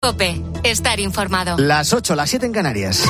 COPE, estar informado. Las 8, las 7 en Canarias.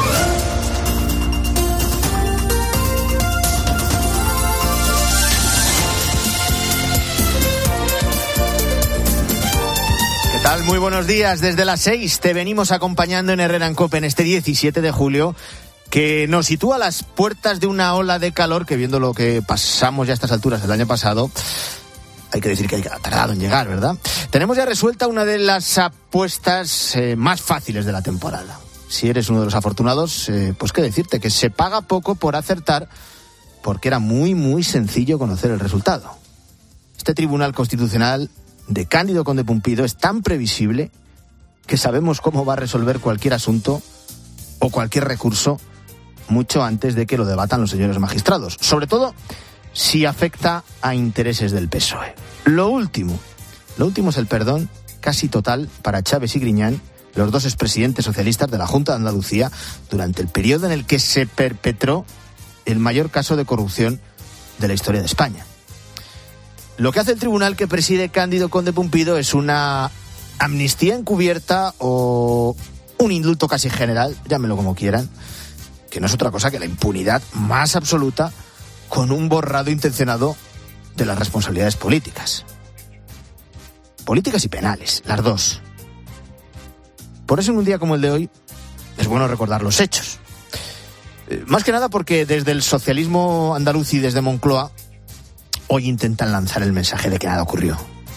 ¿Qué tal? Muy buenos días. Desde las 6 te venimos acompañando en Herrera en COPE en este 17 de julio, que nos sitúa a las puertas de una ola de calor que, viendo lo que pasamos ya a estas alturas del año pasado, hay que decir que ha tardado en llegar, ¿verdad? Tenemos ya resuelta una de las apuestas más fáciles de la temporada. Si eres uno de los afortunados, pues qué decirte, que se paga poco por acertar, porque era muy, muy sencillo conocer el resultado. Este Tribunal Constitucional de Cándido Conde Pumpido es tan previsible que sabemos cómo va a resolver cualquier asunto o cualquier recurso mucho antes de que lo debatan los señores magistrados. Sobre todo si afecta a intereses del PSOE. Lo último es el perdón casi total para Chaves y Griñán, los dos expresidentes socialistas de la Junta de Andalucía, durante el periodo en el que se perpetró el mayor caso de corrupción de la historia de España. Lo que hace el tribunal que preside Cándido Conde Pumpido es una amnistía encubierta o un indulto casi general, llámenlo como quieran, que no es otra cosa que la impunidad más absoluta, con un borrado intencionado de las responsabilidades políticas. Políticas y penales, las dos. Por eso en un día como el de hoy es bueno recordar los hechos. Más que nada porque desde el socialismo andaluz y desde Moncloa hoy intentan lanzar el mensaje de que nada ocurrió.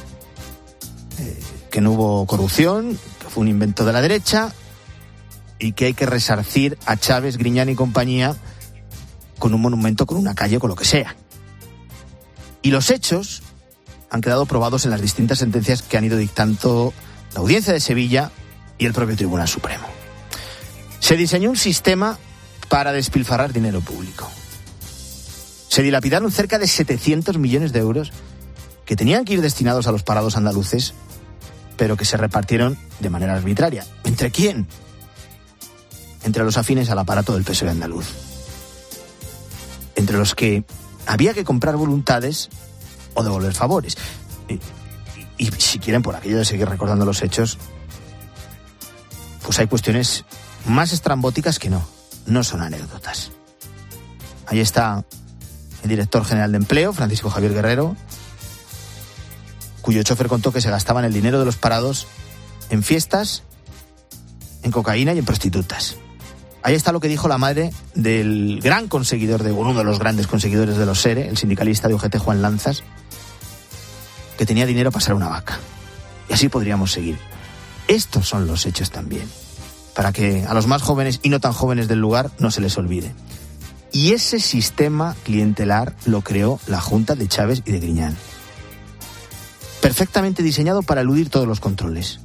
Que no hubo corrupción, que fue un invento de la derecha y que hay que resarcir a Chaves, Griñán y compañía con un monumento, con una calle, con lo que sea. Y los hechos han quedado probados en las distintas sentencias que han ido dictando la Audiencia de Sevilla y el propio Tribunal Supremo. Se diseñó un sistema para despilfarrar dinero público. Se dilapidaron cerca de 700 millones de euros que tenían que ir destinados a los parados andaluces, pero que se repartieron de manera arbitraria. ¿Entre quién? Entre los afines al aparato del PSOE andaluz. Entre los que había que comprar voluntades o devolver favores. Y si quieren, por aquello de seguir recordando los hechos, pues hay cuestiones más estrambóticas que no son anécdotas. Ahí está el director general de Empleo, Francisco Javier Guerrero, cuyo chofer contó que se gastaban el dinero de los parados en fiestas, en cocaína y en prostitutas. Ahí está lo que dijo la madre del gran conseguidor, uno de los grandes conseguidores de los ERE, el sindicalista de UGT, Juan Lanzas, que tenía dinero para ser una vaca. Y así podríamos seguir. Estos son los hechos también, para que a los más jóvenes y no tan jóvenes del lugar no se les olvide. Y ese sistema clientelar lo creó la Junta de Chaves y de Griñán. Perfectamente diseñado para eludir todos los controles.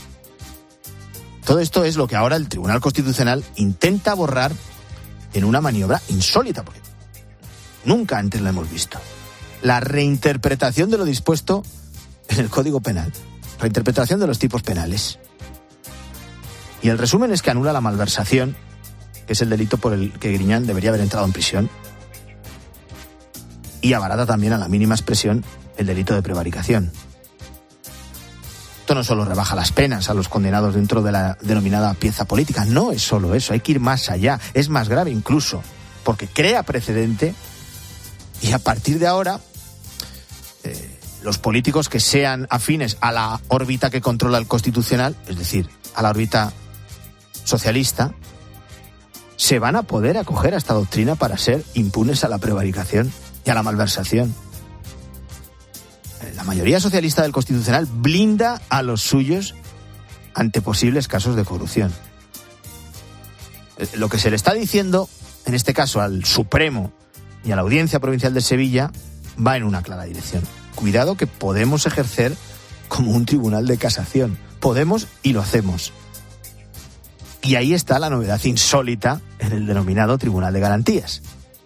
Todo esto es lo que ahora el Tribunal Constitucional intenta borrar en una maniobra insólita, porque nunca antes la hemos visto. La reinterpretación de lo dispuesto en el Código Penal. Reinterpretación de los tipos penales. Y el resumen es que anula la malversación, que es el delito por el que Griñán debería haber entrado en prisión, y abarata también a la mínima expresión el delito de prevaricación. Esto no solo rebaja las penas a los condenados dentro de la denominada pieza política, no es solo eso, hay que ir más allá, es más grave incluso, porque crea precedente y a partir de ahora los políticos que sean afines a la órbita que controla el Constitucional, es decir, a la órbita socialista, se van a poder acoger a esta doctrina para ser impunes a la prevaricación y a la malversación. La mayoría socialista del Constitucional blinda a los suyos ante posibles casos de corrupción. Lo que se le está diciendo, en este caso al Supremo y a la Audiencia Provincial de Sevilla, va en una clara dirección. Cuidado, que podemos ejercer como un tribunal de casación. Podemos y lo hacemos. Y ahí está la novedad insólita en el denominado Tribunal de Garantías.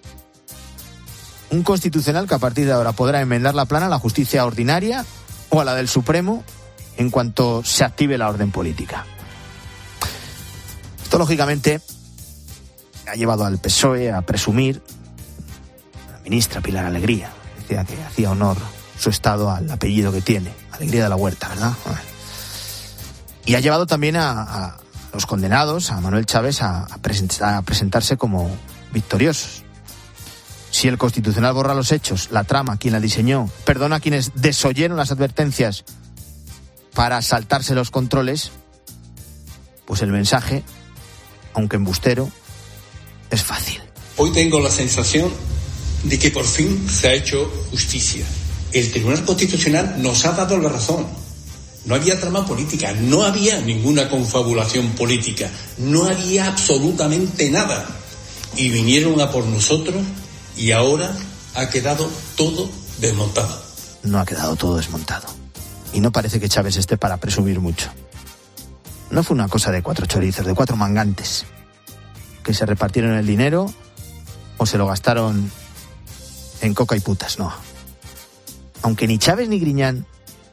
Un constitucional que a partir de ahora podrá enmendar la plana a la justicia ordinaria o a la del Supremo en cuanto se active la orden política. Esto, lógicamente, ha llevado al PSOE a presumir, la ministra Pilar Alegría decía que hacía honor su estado al apellido que tiene, Alegría de la Huerta, ¿verdad? Y ha llevado también a los condenados, a Manuel Chávez, a presentarse como victoriosos. Si el Constitucional borra los hechos, la trama, quien la diseñó, perdona a quienes desoyeron las advertencias para saltarse los controles, pues el mensaje, aunque embustero, es fácil. Hoy tengo la sensación de que por fin se ha hecho justicia. El Tribunal Constitucional nos ha dado la razón. No había trama política, no había ninguna confabulación política, no había absolutamente nada. Y vinieron a por nosotros y ahora ha quedado todo desmontado. No ha quedado todo desmontado. Y no parece que Chávez esté para presumir mucho. No fue una cosa de 4 chorizos, de 4 mangantes, que se repartieron el dinero o se lo gastaron en coca y putas, no. Aunque ni Chávez ni Griñán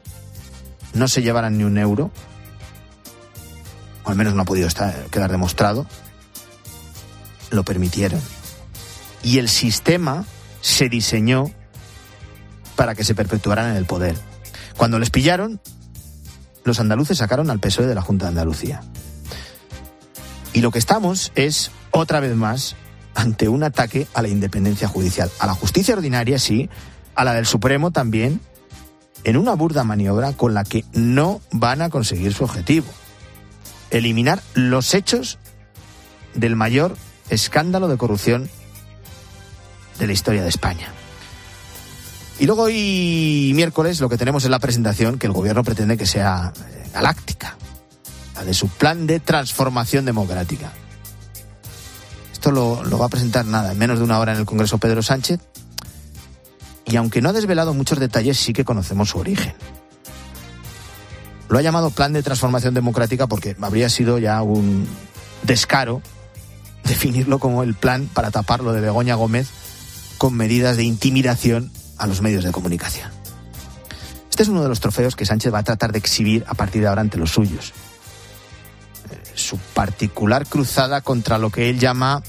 no se llevaran ni un euro, o al menos no ha podido quedar demostrado, lo permitieron. Y el sistema se diseñó para que se perpetuaran en el poder. Cuando les pillaron, los andaluces sacaron al PSOE de la Junta de Andalucía. Y lo que estamos es, otra vez más, ante un ataque a la independencia judicial. A la justicia ordinaria, sí, a la del Supremo también, en una burda maniobra con la que no van a conseguir su objetivo: eliminar los hechos del mayor escándalo de corrupción de la historia de España. Y luego hoy miércoles lo que tenemos es la presentación que el gobierno pretende que sea galáctica, la de su plan de transformación democrática. Esto lo va a presentar en menos de una hora en el Congreso Pedro Sánchez, y aunque no ha desvelado muchos detalles, sí que conocemos su origen. Lo ha llamado plan de transformación democrática porque habría sido ya un descaro definirlo como el plan para tapar lo de Begoña Gómez con medidas de intimidación a los medios de comunicación. Este es uno de los trofeos que Sánchez va a tratar de exhibir a partir de ahora ante los suyos. Su particular cruzada contra lo que él llama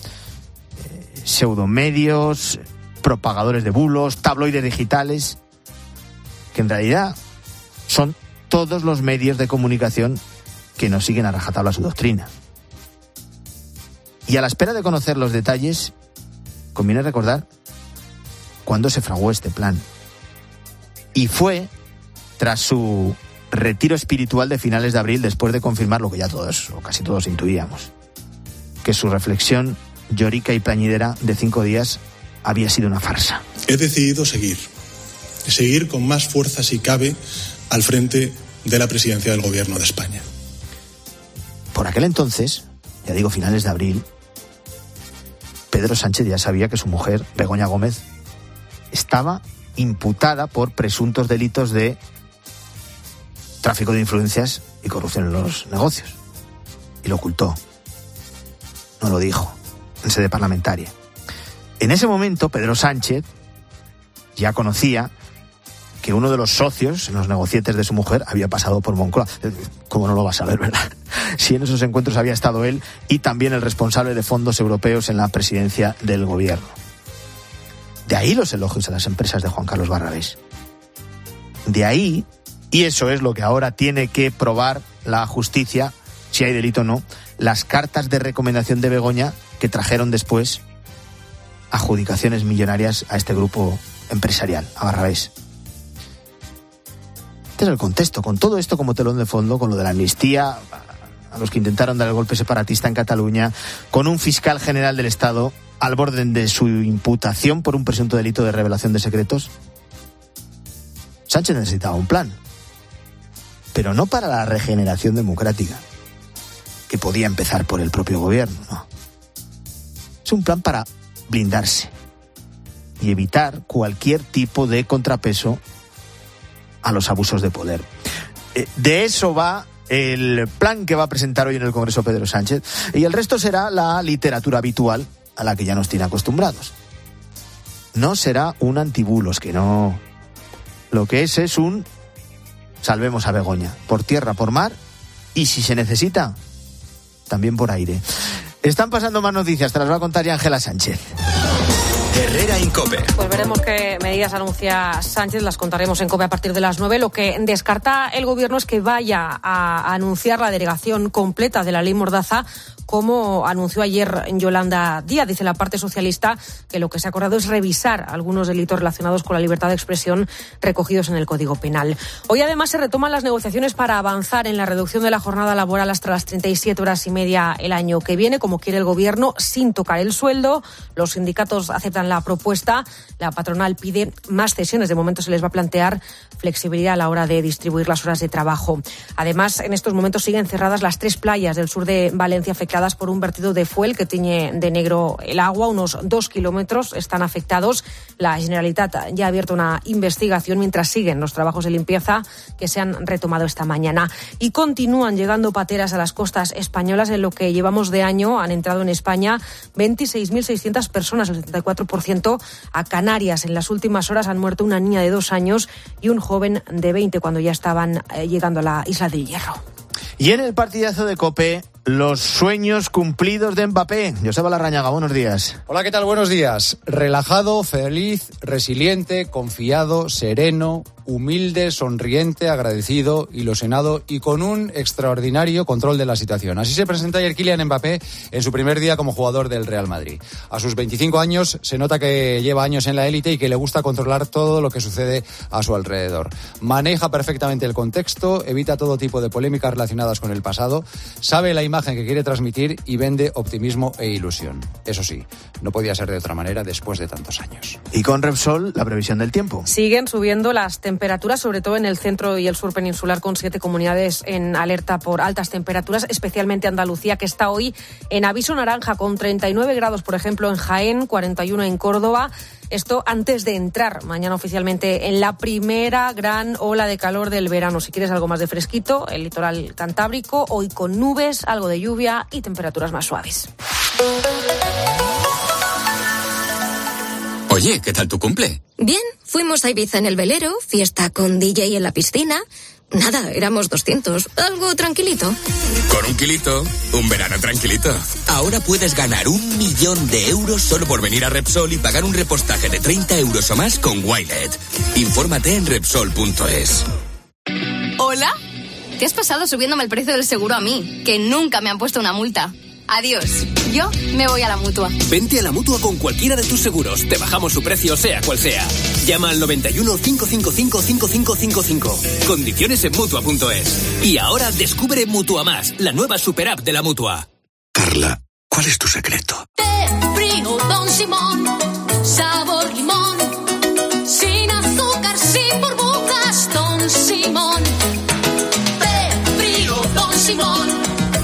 pseudomedios, propagadores de bulos, tabloides digitales, que en realidad son todos los medios de comunicación que no siguen a rajatabla su doctrina. Y a la espera de conocer los detalles, conviene recordar cuándo se fraguó este plan. Y fue tras su retiro espiritual de finales de abril, después de confirmar lo que ya todos, o casi todos, intuíamos: que su reflexión llorica y plañidera de 5 días había sido una farsa. He decidido seguir con más fuerza si cabe al frente de la presidencia del Gobierno de España. Por aquel entonces, ya digo finales de abril, Pedro Sánchez ya sabía que su mujer, Begoña Gómez, estaba imputada por presuntos delitos de tráfico de influencias y corrupción en los negocios. Y lo ocultó. No lo dijo en sede parlamentaria. En ese momento, Pedro Sánchez ya conocía que uno de los socios en los negocietes de su mujer había pasado por Moncloa. ¿Cómo no lo vas a ver, verdad? Si en esos encuentros había estado él y también el responsable de fondos europeos en la presidencia del gobierno. De ahí los elogios a las empresas de Juan Carlos Barrabés. De ahí, y eso es lo que ahora tiene que probar la justicia, si hay delito o no, las cartas de recomendación de Begoña que trajeron después adjudicaciones millonarias a este grupo empresarial, a Barrabés. Este es el contexto, con todo esto como telón de fondo, con lo de la amnistía a los que intentaron dar el golpe separatista en Cataluña, con un fiscal general del Estado al borde de su imputación por un presunto delito de revelación de secretos. Sánchez necesitaba un plan, pero no para la regeneración democrática, que podía empezar por el propio gobierno, no. Es un plan para blindarse y evitar cualquier tipo de contrapeso a los abusos de poder. De eso va el plan que va a presentar hoy en el Congreso Pedro Sánchez, y el resto será la literatura habitual a la que ya nos tiene acostumbrados. No será un antibulos, que no. Lo que es un salvemos a Begoña, por tierra, por mar, y si se necesita, también por aire. Están pasando más noticias, te las va a contar ya Ángela Sánchez. Herrera en COPE. Pues veremos qué medidas anuncia Sánchez, las contaremos en COPE a partir de las 9. Lo que descarta el Gobierno es que vaya a anunciar la derogación completa de la ley Mordaza, como anunció ayer Yolanda Díaz. Dice la parte socialista que lo que se ha acordado es revisar algunos delitos relacionados con la libertad de expresión recogidos en el Código Penal. Hoy además se retoman las negociaciones para avanzar en la reducción de la jornada laboral hasta las 37 horas y media el año que viene, como quiere el Gobierno, sin tocar el sueldo. Los sindicatos aceptan la propuesta. La patronal pide más cesiones. De momento se les va a plantear flexibilidad a la hora de distribuir las horas de trabajo. Además, en estos momentos siguen cerradas las 3 playas del sur de Valencia afectadas por un vertido de fuel que tiñe de negro el agua. Unos 2 kilómetros están afectados. La Generalitat ya ha abierto una investigación mientras siguen los trabajos de limpieza que se han retomado esta mañana. Y continúan llegando pateras a las costas españolas. En lo que llevamos de año han entrado en España 26.600 personas, el 74% a Canarias. En las últimas horas han muerto una niña de 2 años y un joven de 20 cuando ya estaban llegando a la Isla del Hierro. Y en el partidazo de COPE, los sueños cumplidos de Mbappé. Joseba Larrañaga, buenos días. Hola, ¿qué tal? Buenos días. Relajado, feliz, resiliente, confiado, sereno, humilde, sonriente, agradecido, ilusionado y con un extraordinario control de la situación. Así se presenta ayer Kylian Mbappé en su primer día como jugador del Real Madrid. A sus 25 años se nota que lleva años en la élite y que le gusta controlar todo lo que sucede a su alrededor. Maneja perfectamente el contexto, evita todo tipo de polémicas relacionadas con el pasado, sabe la imagen que quiere transmitir y vende optimismo e ilusión. Eso sí, no podía ser de otra manera después de tantos años. Y con Repsol, la previsión del tiempo. Siguen subiendo las temperaturas, sobre todo en el centro y el sur peninsular, con 7 comunidades en alerta por altas temperaturas, especialmente Andalucía, que está hoy en aviso naranja, con 39 grados, por ejemplo, en Jaén, 41 en Córdoba. Esto antes de entrar mañana oficialmente en la primera gran ola de calor del verano. Si quieres algo más de fresquito, el litoral cantábrico, hoy con nubes, algo de lluvia y temperaturas más suaves. Oye, ¿qué tal tu cumple? Bien, fuimos a Ibiza en el velero, fiesta con DJ en la piscina. Nada, éramos 200, algo tranquilito. Con un kilito, un verano tranquilito. Ahora puedes ganar 1 millón de euros solo por venir a Repsol y pagar un repostaje de 30 euros o más con Wilet. Infórmate en Repsol.es. ¿Hola? ¿Qué has pasado subiéndome el precio del seguro a mí? Que nunca me han puesto una multa. Adiós. Yo me voy a la Mutua. Vente a la Mutua con cualquiera de tus seguros. Te bajamos su precio, sea cual sea. Llama al 91 555 5555. Condiciones en Mutua.es. Y ahora descubre Mutua Más, la nueva super app de la Mutua. Carla, ¿cuál es tu secreto? Té frío Don Simón, sabor limón. Sin azúcar, sin burbujas, Don Simón. Té frío Don Simón.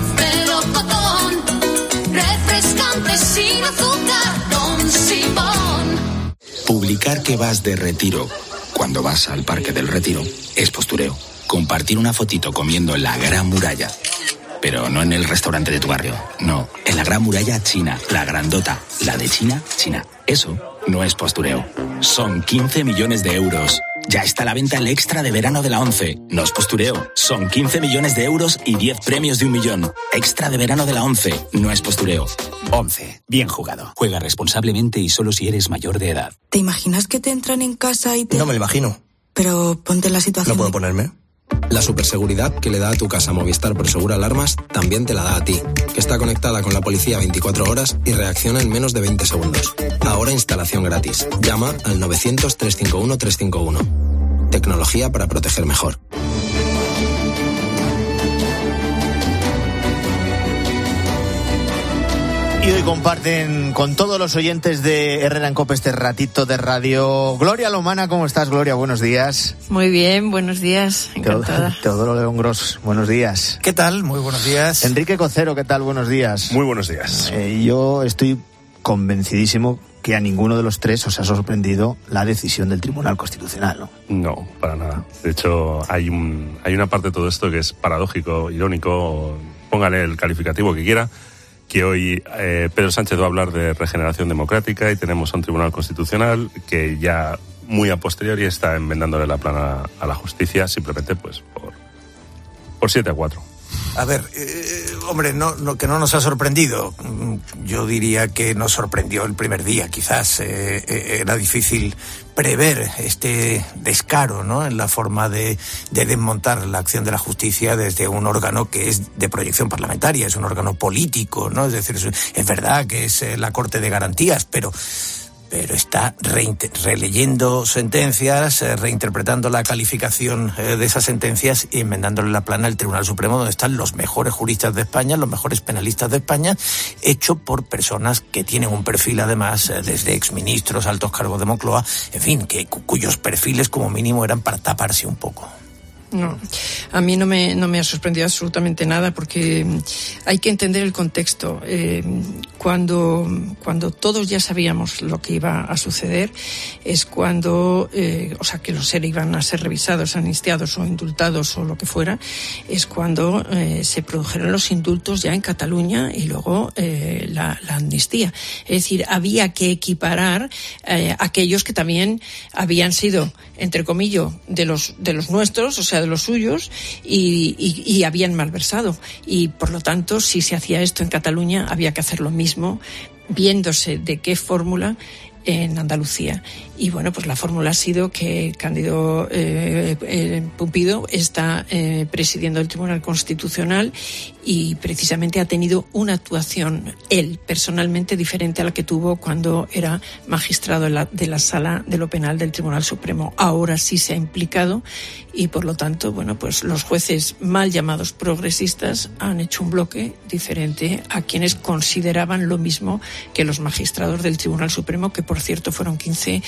Sin azúcar, Don Simón. Publicar que vas de retiro cuando vas al Parque del Retiro es postureo. Compartir una fotito comiendo en la Gran Muralla, pero no en el restaurante de tu barrio, no, en la Gran Muralla China, la grandota, la de China, China. Eso no es postureo. Son 15 millones de euros. Ya está a la venta el extra de verano de la 11. No es postureo. Son 15 millones de euros y 10 premios de 1 millón. Extra de verano de la 11. No es postureo. 11. Bien jugado. Juega responsablemente y solo si eres mayor de edad. ¿Te imaginas que te entran en casa y te...? No me lo imagino. Pero ponte en la situación... ¿No puedo ponerme? La superseguridad que le da a tu casa Movistar Prosegur Alarmas también te la da a ti, que está conectada con la policía 24 horas y reacciona en menos de 20 segundos. Ahora instalación gratis. Llama al 900-351-351. Tecnología para proteger mejor. Y hoy comparten con todos los oyentes de Herrera en COPE este ratito de radio. Gloria Lomana, ¿cómo estás, Gloria? Buenos días. Muy bien, buenos días. Encantada. Teodoro León Gros, buenos días. ¿Qué tal? Muy buenos días. Enrique Cocero, ¿qué tal? Buenos días. Muy buenos días. Yo estoy convencidísimo que a ninguno de los tres os ha sorprendido la decisión del Tribunal Constitucional, ¿no? No, para nada. De hecho, hay una parte de todo esto que es paradójico, irónico, póngale el calificativo que quiera, que hoy Pedro Sánchez va a hablar de regeneración democrática y tenemos a un Tribunal Constitucional que ya muy a posteriori está enmendándole la plana a la justicia simplemente pues por 7-4. A ver, hombre, que no nos ha sorprendido. Yo diría que nos sorprendió el primer día. Quizás era difícil prever este descaro, ¿no?, en la forma de desmontar la acción de la justicia desde un órgano que es de proyección parlamentaria, es un órgano político, ¿no? Es decir, es verdad que es la Corte de Garantías, pero está releyendo sentencias, reinterpretando la calificación de esas sentencias y enmendándole la plana al Tribunal Supremo, donde están los mejores juristas de España, los mejores penalistas de España, hecho por personas que tienen un perfil, además, desde exministros, altos cargos de Moncloa, en fin, cuyos perfiles como mínimo eran para taparse un poco. No, a mí no me ha sorprendido absolutamente nada, porque hay que entender el contexto. Cuando todos ya sabíamos lo que iba a suceder, es cuando, que los seres iban a ser revisados, amnistiados o indultados o lo que fuera, es cuando se produjeron los indultos ya en Cataluña y luego la amnistía. Es decir, había que equiparar aquellos que también habían sido, entre comillas, de los nuestros, o sea, de los suyos, y habían malversado. Y, por lo tanto, si se hacía esto en Cataluña, había que hacer lo mismo, viéndose de qué fórmula en Andalucía. Y bueno, pues la fórmula ha sido que Cándido Pumpido está presidiendo el Tribunal Constitucional y precisamente ha tenido una actuación, él personalmente, diferente a la que tuvo cuando era magistrado de la Sala de lo Penal del Tribunal Supremo. Ahora sí se ha implicado y, por lo tanto, bueno, pues los jueces mal llamados progresistas han hecho un bloque diferente a quienes consideraban lo mismo que los magistrados del Tribunal Supremo, que, por cierto, fueron 15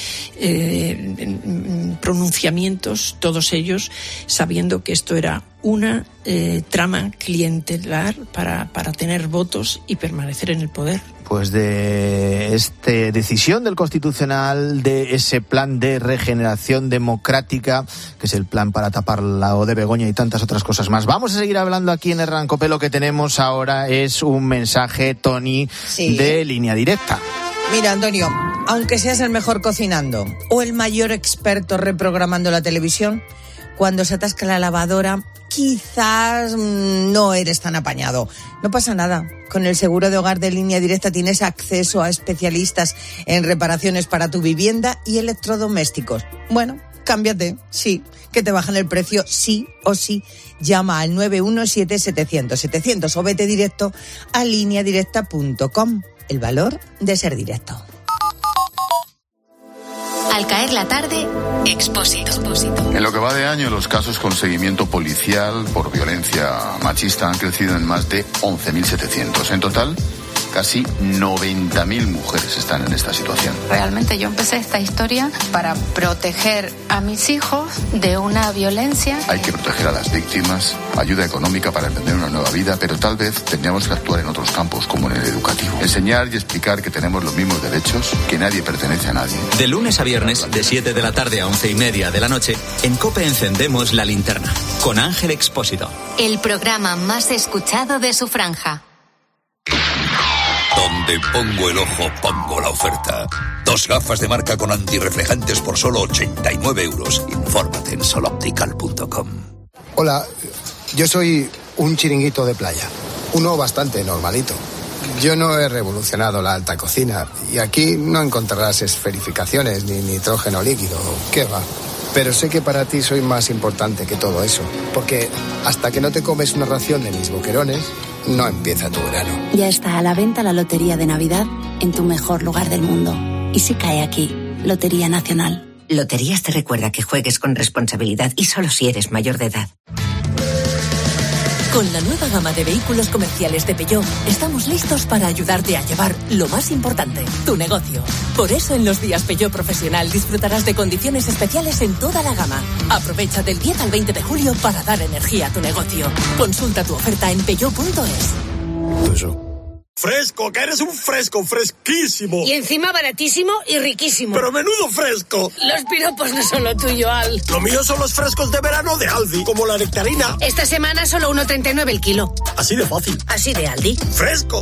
pronunciamientos, todos ellos sabiendo que esto era una trama clientelar para tener votos y permanecer en el poder. Pues de esta decisión del Constitucional, de ese plan de regeneración democrática, que es el plan para tapar la O de Begoña y tantas otras cosas más. Vamos a seguir hablando aquí en Herrera en Cope. Lo que tenemos ahora es un mensaje, Tony, de Línea Directa. Mira, Antonio, aunque seas el mejor cocinando o el mayor experto reprogramando la televisión, cuando se atasca la lavadora, quizás no eres tan apañado. No pasa nada. Con el seguro de hogar de Línea Directa tienes acceso a especialistas en reparaciones para tu vivienda y electrodomésticos. Bueno, cámbiate, sí, que te bajan el precio sí o sí. Llama al 917-700-700 o vete directo a lineadirecta.com. El valor de ser directo. Al caer la tarde, Expósito. En lo que va de año, los casos con seguimiento policial por violencia machista han crecido en más de 11.700. En total, casi 90.000 mujeres están en esta situación. Realmente yo empecé esta historia para proteger a mis hijos de una violencia. Hay que proteger a las víctimas, ayuda económica para emprender una nueva vida, pero tal vez tendríamos que actuar en otros campos, como en el educativo. Enseñar y explicar que tenemos los mismos derechos, que nadie pertenece a nadie. De lunes a viernes, de 7 de la tarde a 11:30 de la noche, en COPE encendemos la linterna, con Ángel Expósito. El programa más escuchado de su franja. Donde pongo el ojo, pongo la oferta. 2 gafas de marca con antirreflejantes por solo 89 euros. Infórmate en soloptical.com. Hola, yo soy un chiringuito de playa. Uno bastante normalito. Yo no he revolucionado la alta cocina y aquí no encontrarás esferificaciones ni nitrógeno líquido. ¿Qué va? Pero sé que para ti soy más importante que todo eso. Porque hasta que no te comes una ración de mis boquerones, no empieza tu verano. Ya está a la venta la Lotería de Navidad en tu mejor lugar del mundo. Y si cae aquí, Lotería Nacional. Loterías te recuerda que juegues con responsabilidad y solo si eres mayor de edad. Con la nueva gama de vehículos comerciales de Peugeot, estamos listos para ayudarte a llevar lo más importante, tu negocio. Por eso en los días Peugeot Profesional disfrutarás de condiciones especiales en toda la gama. Aprovecha del 10 al 20 de julio para dar energía a tu negocio. Consulta tu oferta en peugeot.es. Fresco, que eres un fresco, fresquísimo. Y encima baratísimo y riquísimo. ¡Pero menudo fresco! Los piropos no son lo tuyo, Al. Lo mío son los frescos de verano de Aldi, como la nectarina. Esta semana solo 1,39 el kilo. Así de fácil. Así de Aldi. ¡Fresco!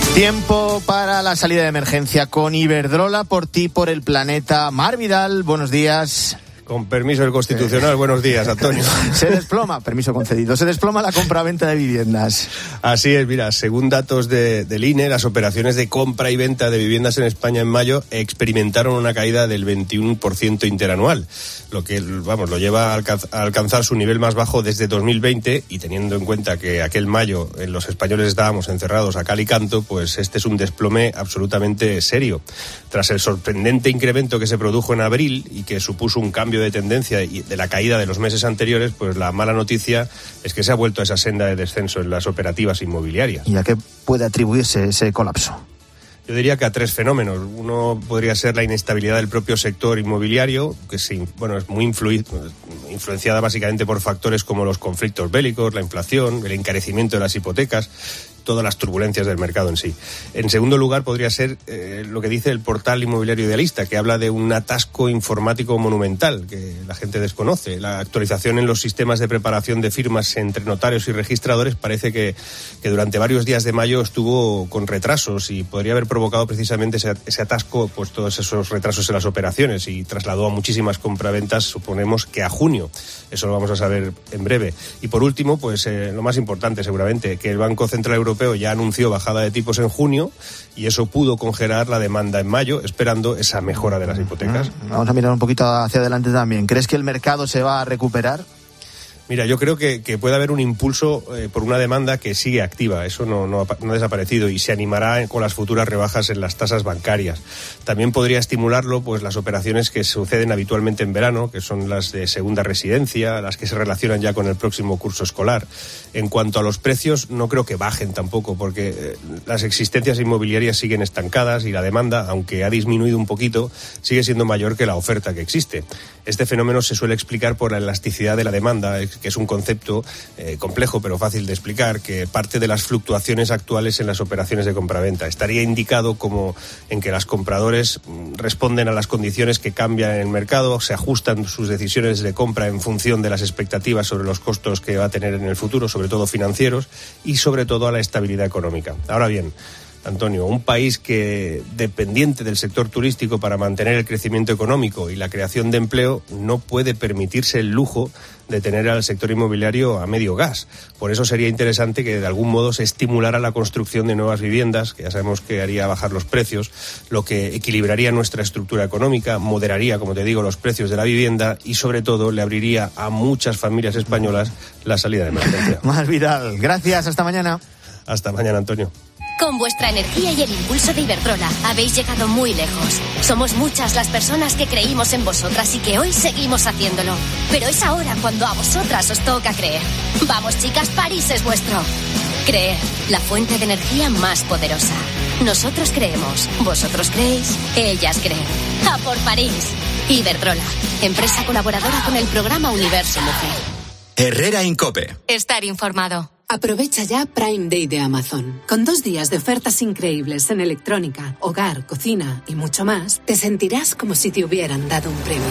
Tiempo para la salida de emergencia con Iberdrola, por ti, por el planeta. Mar Vidal, buenos días. Con permiso del Constitucional, buenos días, Antonio. Se desploma, permiso concedido, se desploma la compraventa de viviendas. Así es, mira, según datos del INE, las operaciones de compra y venta de viviendas en España en mayo experimentaron una caída del 21% interanual, lo que, lo lleva a alcanzar su nivel más bajo desde 2020, y teniendo en cuenta que aquel mayo los españoles estábamos encerrados a cal y canto, pues este es un desplome absolutamente serio. Tras el sorprendente incremento que se produjo en abril y que supuso un cambio de tendencia y de la caída de los meses anteriores, pues la mala noticia es que se ha vuelto a esa senda de descenso en las operativas inmobiliarias. ¿Y a qué puede atribuirse ese colapso? Yo diría que a tres fenómenos. Uno podría ser la inestabilidad del propio sector inmobiliario, que es muy influenciada básicamente por factores como los conflictos bélicos, la inflación, el encarecimiento de las hipotecas, todas las turbulencias del mercado en sí. En segundo lugar, podría ser lo que dice el portal Inmobiliario Idealista, que habla de un atasco informático monumental que la gente desconoce. La actualización en los sistemas de preparación de firmas entre notarios y registradores parece que durante varios días de mayo estuvo con retrasos y podría haber provocado precisamente ese atasco, pues todos esos retrasos en las operaciones, y trasladó a muchísimas compraventas, suponemos que a junio. Eso lo vamos a saber en breve. Y por último, pues lo más importante seguramente, que el Banco Central Europeo ya anunció bajada de tipos en junio, y eso pudo congelar la demanda en mayo, esperando esa mejora de las hipotecas. Vamos a mirar un poquito hacia adelante también. ¿Crees que el mercado se va a recuperar? Mira, yo creo que puede haber un impulso por una demanda que sigue activa. Eso no ha desaparecido, y se animará con las futuras rebajas en las tasas bancarias. También podría estimularlo pues las operaciones que suceden habitualmente en verano, que son las de segunda residencia, las que se relacionan ya con el próximo curso escolar. En cuanto a los precios, no creo que bajen tampoco, porque las existencias inmobiliarias siguen estancadas y la demanda, aunque ha disminuido un poquito, sigue siendo mayor que la oferta que existe. Este fenómeno se suele explicar por la elasticidad de la demanda, que es un concepto complejo pero fácil de explicar, que parte de las fluctuaciones actuales en las operaciones de compraventa. Estaría indicado como en que los compradores responden a las condiciones que cambian en el mercado, se ajustan sus decisiones de compra en función de las expectativas sobre los costos que va a tener en el futuro, sobre todo financieros, y sobre todo a la estabilidad económica. Ahora bien, Antonio, un país que, dependiente del sector turístico para mantener el crecimiento económico y la creación de empleo, no puede permitirse el lujo de tener al sector inmobiliario a medio gas. Por eso sería interesante que de algún modo se estimulara la construcción de nuevas viviendas, que ya sabemos que haría bajar los precios, lo que equilibraría nuestra estructura económica, moderaría, como te digo, los precios de la vivienda y sobre todo le abriría a muchas familias españolas la salida de emergencia. Mar Vidal, gracias, hasta mañana. Hasta mañana, Antonio. Con vuestra energía y el impulso de Iberdrola habéis llegado muy lejos. Somos muchas las personas que creímos en vosotras y que hoy seguimos haciéndolo. Pero es ahora cuando a vosotras os toca creer. Vamos, chicas, París es vuestro. Creer, la fuente de energía más poderosa. Nosotros creemos, vosotros creéis, ellas creen. ¡A por París! Iberdrola, empresa colaboradora con el programa Universo Mujer. Herrera Incope. Estar informado. Aprovecha ya Prime Day de Amazon. Con 2 días de ofertas increíbles en electrónica, hogar, cocina y mucho más, te sentirás como si te hubieran dado un premio.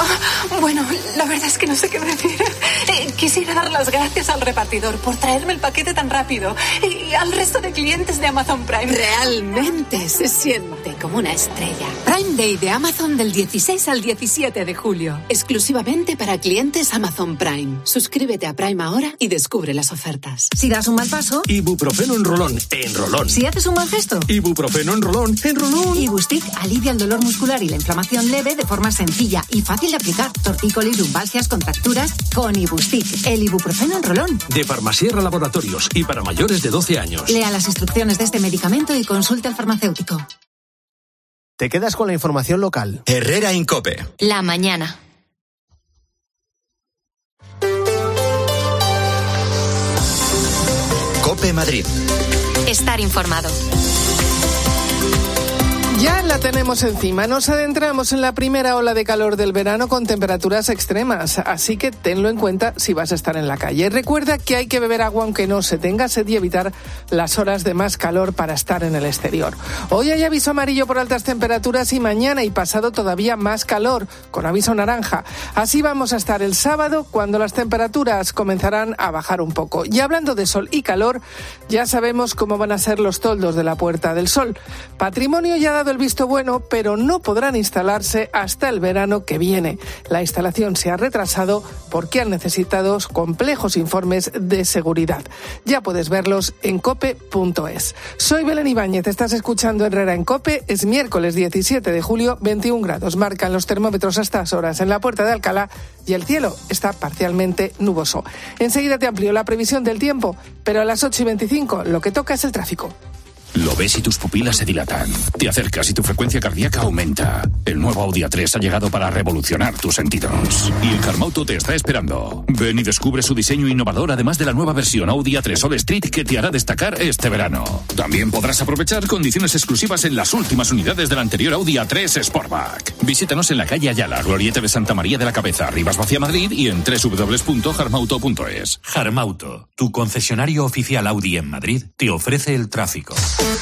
Bueno, la verdad es que no sé qué decir. Quisiera dar las gracias al repartidor por traerme el paquete tan rápido y al resto de clientes de Amazon Prime. Realmente se siente como una estrella. Prime Day de Amazon del 16 al 17 de julio. Exclusivamente para clientes Amazon Prime. Suscríbete a Prime ahora y descubre las ofertas. Si das un mal paso, ibuprofeno en rolón, en rolón. Si haces un mal gesto, ibuprofeno en rolón, en rolón. Ibustic alivia el dolor muscular y la inflamación leve de forma sencilla y fácil de aplicar. Tortícolis, lumbalgias, contracturas, con Ibustic, el ibuprofeno en rolón. De Farmasierra Laboratorios y para mayores de 12 años. Lea las instrucciones de este medicamento y consulte al farmacéutico. Te quedas con la información local. Herrera Incope. La mañana. Cope Madrid. Estar informado. Ya la tenemos encima. Nos adentramos en la primera ola de calor del verano con temperaturas extremas, así que tenlo en cuenta si vas a estar en la calle. Recuerda que hay que beber agua aunque no se tenga sed y evitar las horas de más calor para estar en el exterior. Hoy hay aviso amarillo por altas temperaturas y mañana y pasado todavía más calor, con aviso naranja. Así vamos a estar el sábado cuando las temperaturas comenzarán a bajar un poco. Y hablando de sol y calor, ya sabemos cómo van a ser los toldos de la Puerta del Sol. Patrimonio ya ha dado el visto bueno, pero no podrán instalarse hasta el verano que viene. La instalación se ha retrasado porque han necesitado complejos informes de seguridad. Ya puedes verlos en cope.es. Soy Belén Ibáñez, estás escuchando Herrera en Cope. Es miércoles 17 de julio, 21 grados. Marcan los termómetros a estas horas en la Puerta de Alcalá y el cielo está parcialmente nuboso. Enseguida te amplío la previsión del tiempo, pero a las 8:25 lo que toca es el tráfico. Lo ves y tus pupilas se dilatan. Te acercas y tu frecuencia cardíaca aumenta. El nuevo Audi A3 ha llegado para revolucionar tus sentidos. Y en Harmauto te está esperando. Ven y descubre su diseño innovador, además de la nueva versión Audi A3 All Street que te hará destacar este verano. También podrás aprovechar condiciones exclusivas en las últimas unidades del anterior Audi A3 Sportback. Visítanos en la calle Ayala, Glorieta de Santa María de la Cabeza, Rivas Vacia, Madrid, y en www.harmauto.es. Harmauto, tu concesionario oficial Audi en Madrid, te ofrece el tráfico.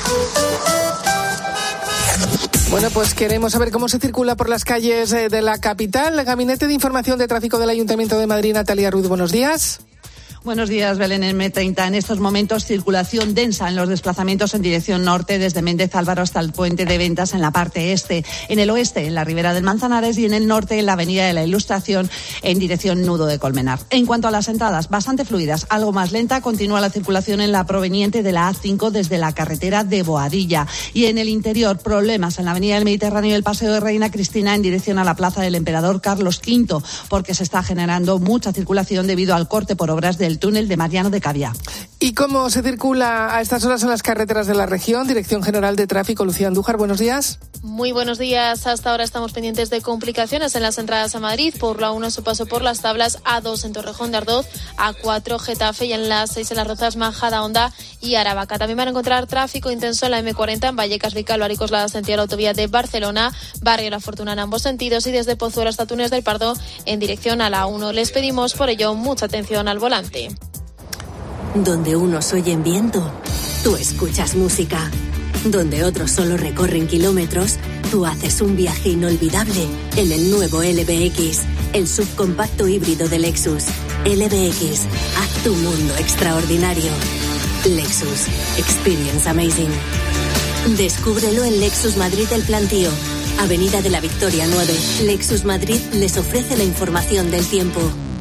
Bueno, pues queremos saber cómo se circula por las calles de la capital. El Gabinete de Información de Tráfico del Ayuntamiento de Madrid, Natalia Ruiz, buenos días. Buenos días, Belén. En M30 en estos momentos circulación densa en los desplazamientos en dirección norte desde Méndez Álvaro hasta el Puente de Ventas en la parte este, en el oeste en la Ribera del Manzanares y en el norte en la Avenida de la Ilustración en dirección Nudo de Colmenar. En cuanto a las entradas, bastante fluidas, algo más lenta, continúa la circulación en la proveniente de la A5 desde la carretera de Boadilla y en el interior problemas en la Avenida del Mediterráneo y el Paseo de Reina Cristina en dirección a la Plaza del Emperador Carlos V porque se está generando mucha circulación debido al corte por obras del túnel de Mariano de Cavia. ¿Y cómo se circula a estas horas en las carreteras de la región? Dirección General de Tráfico, Lucía Andújar, buenos días. Muy buenos días. Hasta ahora estamos pendientes de complicaciones en las entradas a Madrid. Por la 1 su paso por las Tablas, A2 en Torrejón de Ardoz, A4 Getafe y en las 6 en Las Rozas, Majadahonda y Aravaca. También van a encontrar tráfico intenso en la M40 en Vallecas, Vicálvaro y Coslada sentido la autovía de Barcelona, Barrio La Fortuna en ambos sentidos y desde Pozuelo hasta Túnez del Pardo en dirección a la 1. Les pedimos por ello mucha atención al volante. Donde unos oyen viento, tú escuchas música. Donde otros solo recorren kilómetros, tú haces un viaje inolvidable en el nuevo LBX, el subcompacto híbrido de Lexus. LBX, haz tu mundo extraordinario. Lexus, experience amazing. Descúbrelo en Lexus Madrid El Plantío, Avenida de la Victoria 9. Lexus Madrid les ofrece la información del tiempo.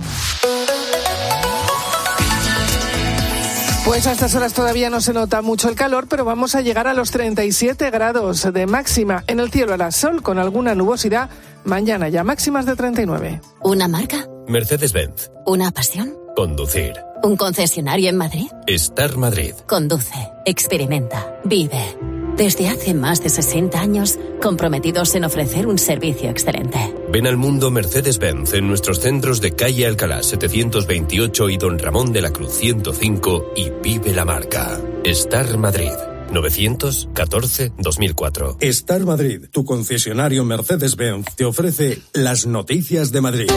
Pues a estas horas todavía no se nota mucho el calor, pero vamos a llegar a los 37 grados de máxima. En el cielo hará sol con alguna nubosidad. Mañana ya máximas de 39. ¿Una marca? Mercedes-Benz. ¿Una pasión? Conducir. ¿Un concesionario en Madrid? Star Madrid. Conduce, experimenta, vive. Desde hace más de 60 años, comprometidos en ofrecer un servicio excelente. Ven al mundo Mercedes-Benz en nuestros centros de calle Alcalá 728 y Don Ramón de la Cruz 105 y vive la marca. Star Madrid. 914-2004. Star Madrid, tu concesionario Mercedes-Benz, te ofrece las noticias de Madrid.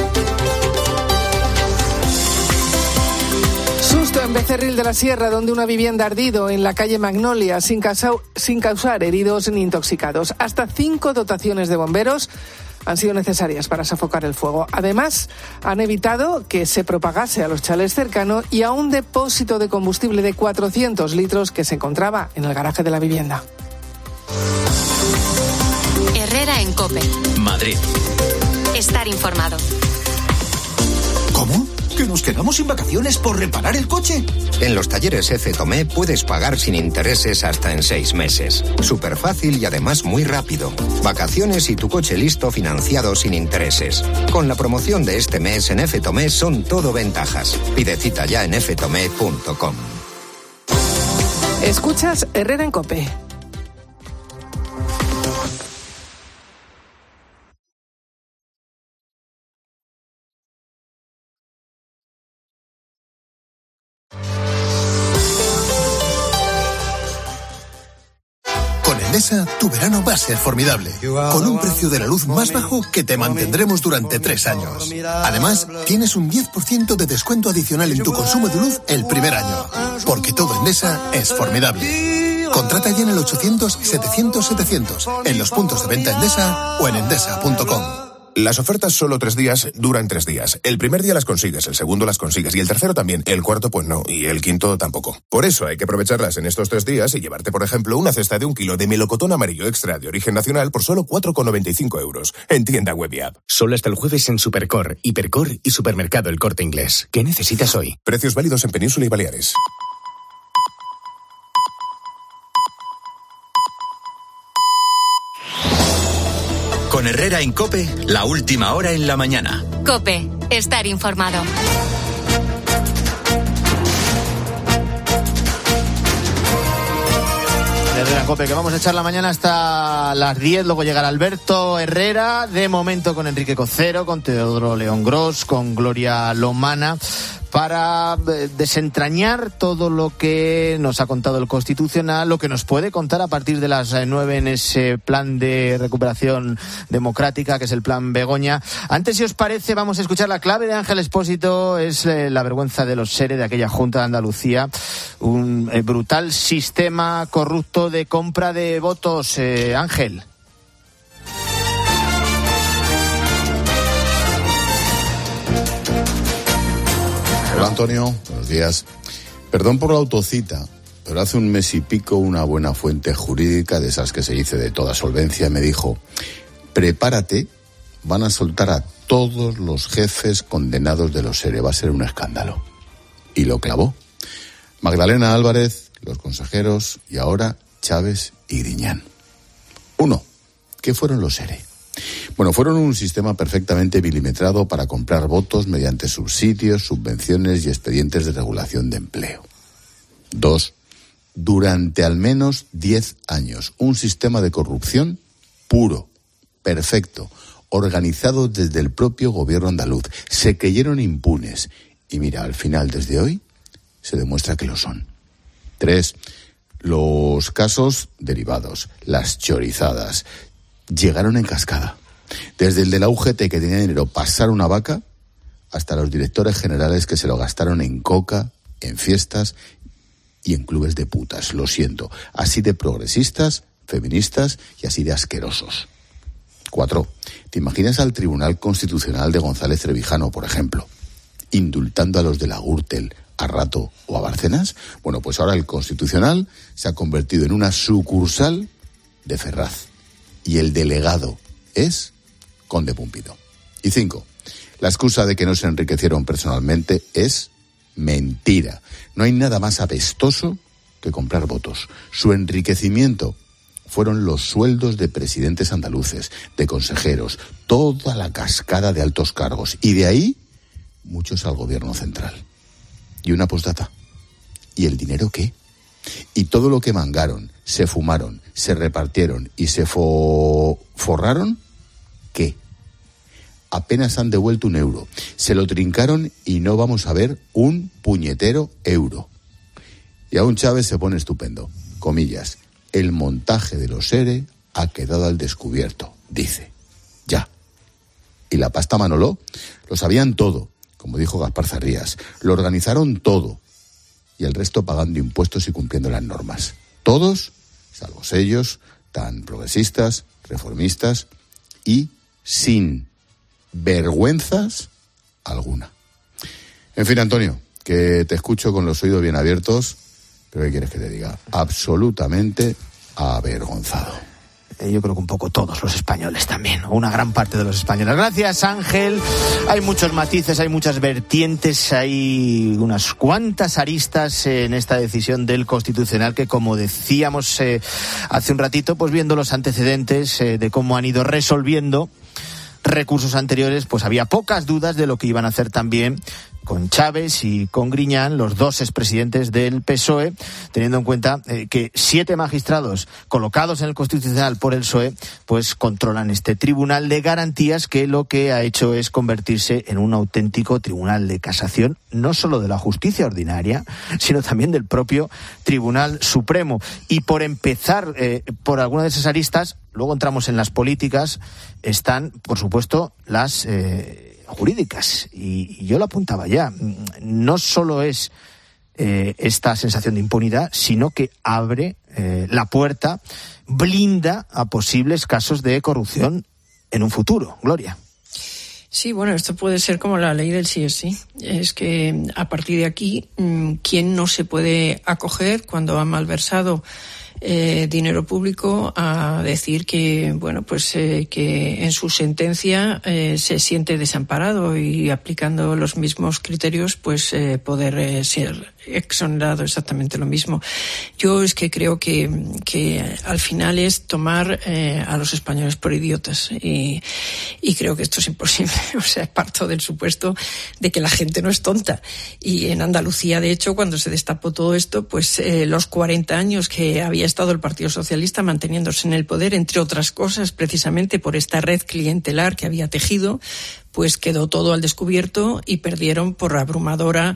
Susto en Becerril de la Sierra, donde una vivienda ha ardido en la calle Magnolia sin causar heridos ni intoxicados. Hasta 5 dotaciones de bomberos han sido necesarias para sofocar el fuego. Además, han evitado que se propagase a los chalés cercanos y a un depósito de combustible de 400 litros que se encontraba en el garaje de la vivienda. Herrera en COPE. Madrid. Estar informado. ¿Cómo? ¿Que nos quedamos sin vacaciones por reparar el coche? En los talleres F. Tomé puedes pagar sin intereses hasta en 6 meses. Súper fácil y además muy rápido. Vacaciones y tu coche listo financiado sin intereses. Con la promoción de este mes en F. Tomé son todo ventajas. Pide cita ya en ftomé.com. Escuchas Herrera en COPE. Endesa, tu verano va a ser formidable. Con un precio de la luz más bajo que te mantendremos durante 3 años. Además, tienes un 10% de descuento adicional en tu consumo de luz el primer año. Porque todo Endesa es formidable. Contrata ya en el 800-700-700, en los puntos de venta Endesa o en endesa.com. Las ofertas solo 3 días duran 3 días. El primer día las consigues, el segundo las consigues y el tercero también. El cuarto pues no, y el quinto tampoco. Por eso hay que aprovecharlas en estos 3 días y llevarte, por ejemplo, una cesta de 1 kilo de melocotón amarillo extra de origen nacional por solo 4,95 euros. En tienda web y app. Solo hasta el jueves en Supercor, Hipercor y Supermercado El Corte Inglés. ¿Qué necesitas hoy? Precios válidos en Península y Baleares. Con Herrera en COPE, la última hora en la mañana. COPE, estar informado. Herrera en COPE, que vamos a echar la mañana hasta las 10, luego llegará Alberto Herrera, de momento con Enrique Cocero, con Teodoro León Gros, con Gloria Lomana, para desentrañar todo lo que nos ha contado el Constitucional, lo que nos puede contar a partir de las 9 en ese plan de recuperación democrática, que es el plan Begoña. Antes, si os parece, vamos a escuchar la clave de Ángel Expósito, es la vergüenza de los SERE, de aquella Junta de Andalucía, un brutal sistema corrupto de compra de votos. Ángel. Hola Antonio, buenos días. Perdón por la autocita, pero hace un mes y pico una buena fuente jurídica, de esas que se dice de toda solvencia, me dijo: prepárate, van a soltar a todos los jefes condenados de los SERE, va a ser un escándalo. Y lo clavó. Magdalena Álvarez, los consejeros y ahora Chávez y Griñán. 1. ¿Qué fueron los SERE? Bueno, fueron un sistema perfectamente milimetrado para comprar votos mediante subsidios, subvenciones y expedientes de regulación de empleo. 2. Durante al menos 10 años, un sistema de corrupción puro, perfecto, organizado desde el propio gobierno andaluz. Se creyeron impunes y mira, al final, desde hoy, se demuestra que lo son. 3. Los casos derivados, las chorizadas, llegaron en cascada. Desde el de la UGT, que tenía dinero pasar una vaca, hasta los directores generales que se lo gastaron en coca, en fiestas y en clubes de putas. Lo siento. Así de progresistas, feministas y así de asquerosos. 4. ¿Te imaginas al Tribunal Constitucional de González Trevijano, por ejemplo, indultando a los de la Gürtel, a Rato o a Bárcenas? Bueno, pues ahora el Constitucional se ha convertido en una sucursal de Ferraz. Y el delegado es Conde Pumpido. Y 5. La excusa de que no se enriquecieron personalmente es mentira. No hay nada más apestoso que comprar votos. Su enriquecimiento fueron los sueldos de presidentes andaluces, de consejeros, toda la cascada de altos cargos. Y de ahí, muchos al gobierno central. Y una postdata. ¿Y el dinero qué? Y todo lo que mangaron, se fumaron, se repartieron y se forraron, ¿qué? Apenas han devuelto un euro. Se lo trincaron y no vamos a ver un puñetero euro. Y aún Chávez se pone estupendo. Comillas. El montaje de los SERE ha quedado al descubierto, dice. Ya. Y la pasta Manoló, lo sabían todo, como dijo Gaspar Zarrías. Lo organizaron todo. Y el resto pagando impuestos y cumpliendo las normas. Todos, salvo ellos, tan progresistas, reformistas y sin vergüenzas alguna. En fin, Antonio, que te escucho con los oídos bien abiertos, pero ¿qué quieres que te diga? Absolutamente avergonzado. Yo creo que un poco todos los españoles también, o una gran parte de los españoles. Gracias, Ángel. Hay muchos matices, hay muchas vertientes, hay unas cuantas aristas en esta decisión del Constitucional que, como decíamos hace un ratito, pues viendo los antecedentes de cómo han ido resolviendo recursos anteriores, pues había pocas dudas de lo que iban a hacer también con Chávez y con Griñán, los dos expresidentes del PSOE, teniendo en cuenta que 7 magistrados colocados en el Constitucional por el PSOE pues controlan este Tribunal de Garantías, que lo que ha hecho es convertirse en un auténtico tribunal de casación, no solo de la justicia ordinaria, sino también del propio Tribunal Supremo. Y por empezar por alguna de esas aristas, luego entramos en las políticas, están, por supuesto, las jurídicas. Y yo lo apuntaba ya. No solo es esta sensación de impunidad, sino que abre la puerta, blinda a posibles casos de corrupción en un futuro. Gloria. Sí, bueno, esto puede ser como la ley del sí es sí. Es que a partir de aquí, ¿quién no se puede acoger cuando ha malversado dinero público a decir que, bueno, pues que en su sentencia se siente desamparado y aplicando los mismos criterios, pues poder ser exonerado exactamente lo mismo? Yo es que creo que al final es tomar a los españoles por idiotas y creo que esto es imposible. O sea, parto del supuesto de que la gente no es tonta. Y en Andalucía, de hecho, cuando se destapó todo esto, pues los 40 años que había estado el Partido Socialista manteniéndose en el poder, entre otras cosas, precisamente por esta red clientelar que había tejido, pues quedó todo al descubierto y perdieron por abrumadora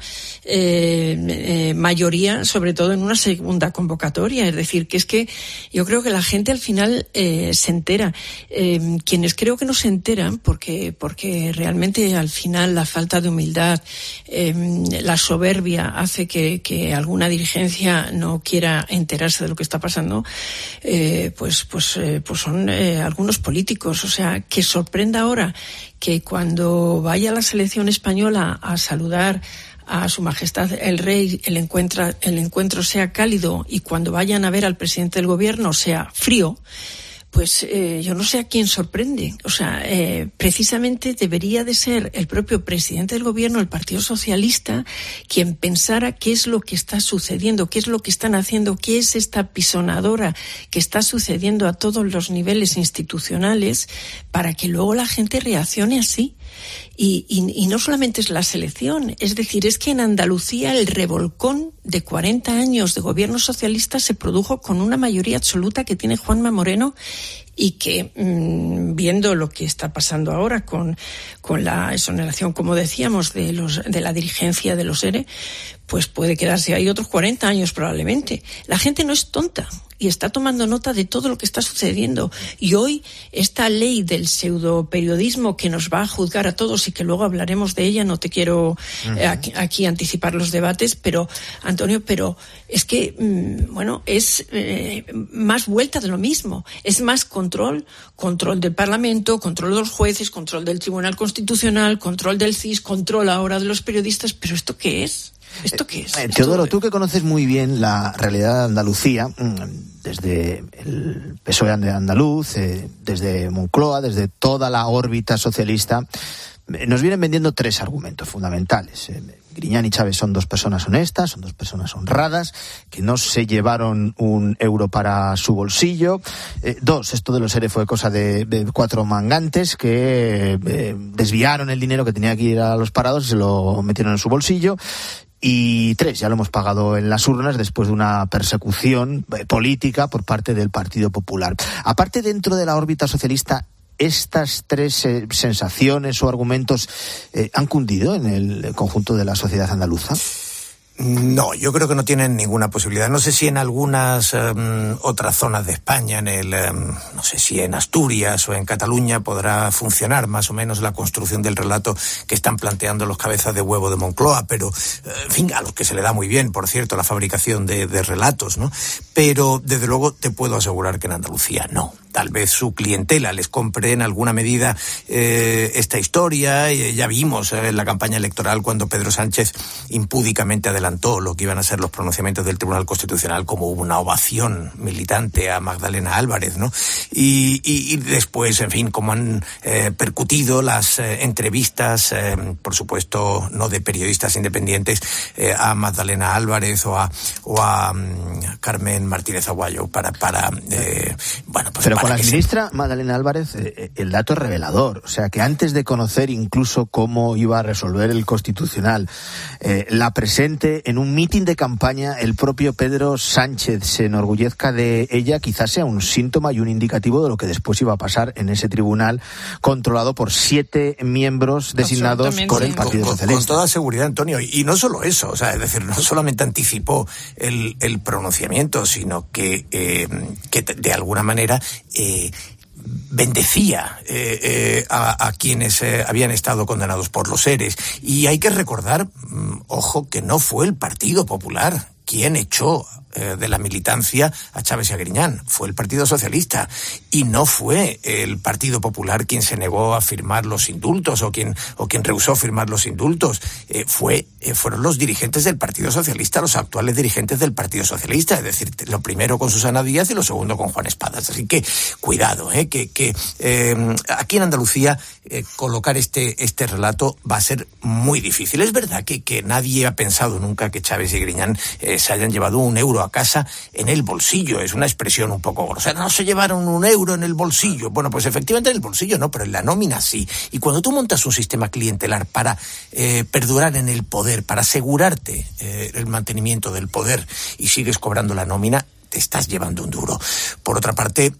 mayoría, sobre todo en una segunda convocatoria. Es decir, que es que yo creo que la gente al final se entera. Quienes creo que no se enteran, porque realmente al final la falta de humildad, la soberbia hace que alguna dirigencia no quiera enterarse de lo que está pasando, pues son algunos políticos. O sea, que sorprenda ahora que cuando vaya la selección española a saludar a Su Majestad el Rey, el encuentro sea cálido, y cuando vayan a ver al presidente del gobierno sea frío, pues yo no sé a quién sorprende. O sea, precisamente debería de ser el propio presidente del gobierno, el Partido Socialista, quien pensara qué es lo que está sucediendo, qué es lo que están haciendo, qué es esta pisonadora que está sucediendo a todos los niveles institucionales, para que luego la gente reaccione así. Y no solamente es la selección, es decir, es que en Andalucía el revolcón de 40 años de gobierno socialista se produjo con una mayoría absoluta que tiene Juanma Moreno, y que viendo lo que está pasando ahora con la exoneración, como decíamos, de la dirigencia de los ERE, pues puede quedarse ahí otros 40 años probablemente. La gente no es tonta y está tomando nota de todo lo que está sucediendo. Y hoy esta ley del pseudoperiodismo que nos va a juzgar a todos, y que luego hablaremos de ella, no te quiero aquí anticipar los debates, pero Antonio, es que es más vuelta de lo mismo, es más control del Parlamento, control de los jueces, control del Tribunal Constitucional, control del CIS, control ahora de los periodistas. ¿Pero esto qué es? ¿Esto qué es? Teodoro, tú que conoces muy bien la realidad de Andalucía, desde el PSOE andaluz, desde Moncloa, desde toda la órbita socialista, nos vienen vendiendo 3 argumentos fundamentales. Griñán y Chávez son 2 personas honestas, son 2 personas honradas, que no se llevaron un euro para su bolsillo. 2, esto de los ERE fue cosa de 4 mangantes que desviaron el dinero que tenía que ir a los parados y se lo metieron en su bolsillo. Y 3, ya lo hemos pagado en las urnas después de una persecución política por parte del Partido Popular. Aparte, dentro de la órbita socialista, ¿estas 3 sensaciones o argumentos han cundido en el conjunto de la sociedad andaluza? No, yo creo que no tienen ninguna posibilidad. No sé si en algunas otras zonas de España, no sé si en Asturias o en Cataluña podrá funcionar más o menos la construcción del relato que están planteando los cabezas de huevo de Moncloa, pero, en fin, a los que se le da muy bien, por cierto, la fabricación de relatos, ¿no? Pero, desde luego, te puedo asegurar que en Andalucía no. Tal vez su clientela les compre en alguna medida esta historia. Ya vimos en la campaña electoral cuando Pedro Sánchez impúdicamente adelantó adelantó lo que iban a ser los pronunciamientos del Tribunal Constitucional, como hubo una ovación militante a Magdalena Álvarez, ¿no? Y después, en fin, como han percutido las entrevistas, por supuesto, no de periodistas independientes, a Magdalena Álvarez o a Carmen Martínez Aguayo para bueno, pues pero para con la que ministra Magdalena Álvarez el dato es revelador, o sea que antes de conocer incluso cómo iba a resolver el Constitucional, la presente en un mitin de campaña el propio Pedro Sánchez se enorgullezca de ella, quizás sea un síntoma y un indicativo de lo que después iba a pasar en ese tribunal controlado por 7 miembros designados por el Partido Socialista. Con toda seguridad, Antonio, y no solo eso, o sea, es decir, no solamente anticipó el pronunciamiento, sino que de alguna manera bendecía a quienes habían estado condenados por los ERES. Y hay que recordar, ojo, que no fue el Partido Popular quien echó de la militancia a Chávez y a Griñán, fue el Partido Socialista, y no fue el Partido Popular quien se negó a firmar los indultos o quien rehusó firmar los indultos, fueron los dirigentes del Partido Socialista, los actuales dirigentes del Partido Socialista, es decir, lo primero con Susana Díaz y lo segundo con Juan Espadas. Así que cuidado, que aquí en Andalucía colocar este relato va a ser muy difícil. Es verdad que nadie ha pensado nunca que Chávez y Griñán se hayan llevado un euro a casa en el bolsillo. Es una expresión un poco grosera. No se llevaron un euro en el bolsillo. Bueno, pues efectivamente en el bolsillo no, pero en la nómina sí. Y cuando tú montas un sistema clientelar para perdurar en el poder, para asegurarte el mantenimiento del poder y sigues cobrando la nómina, te estás llevando un duro. Por otra parte,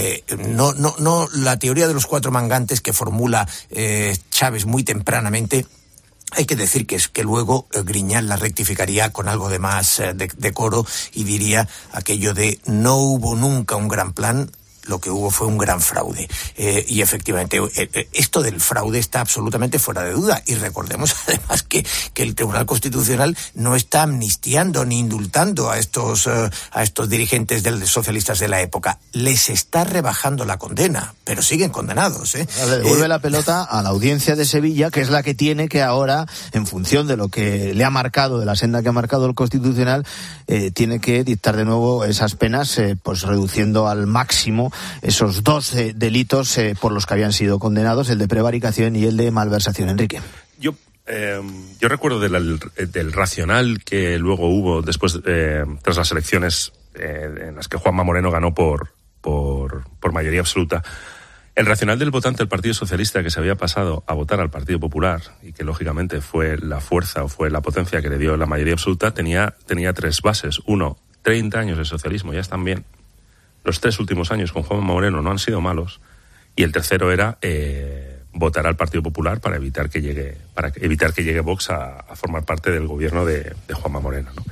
no la teoría de los 4 mangantes que formula Chávez muy tempranamente, hay que decir que luego Griñán la rectificaría con algo de más decoro y diría aquello de no hubo nunca un gran plan, lo que hubo fue un gran fraude. Y efectivamente, esto del fraude está absolutamente fuera de duda. Y recordemos además que el Tribunal Constitucional no está amnistiando ni indultando a estos dirigentes socialistas de la época. Les está rebajando la condena, pero siguen condenados. Le devuelve la pelota a la Audiencia de Sevilla, que es la que tiene que ahora, en función de lo que le ha marcado, de la senda que ha marcado el Constitucional, tiene que dictar de nuevo esas penas, pues reduciendo al máximo esos 2 delitos por los que habían sido condenados, el de prevaricación y el de malversación. Enrique. Yo recuerdo del racional que luego hubo después, tras las elecciones en las que Juanma Moreno ganó por mayoría absoluta. El racional del votante del Partido Socialista que se había pasado a votar al Partido Popular y que lógicamente fue la fuerza o fue la potencia que le dio la mayoría absoluta, tenía 3 bases. 1, 30 años de socialismo, ya están bien. Los 3 últimos años con Juanma Moreno no han sido malos. Y el tercero era votar al Partido Popular para evitar que llegue Vox a formar parte del gobierno de Juanma Moreno, ¿no?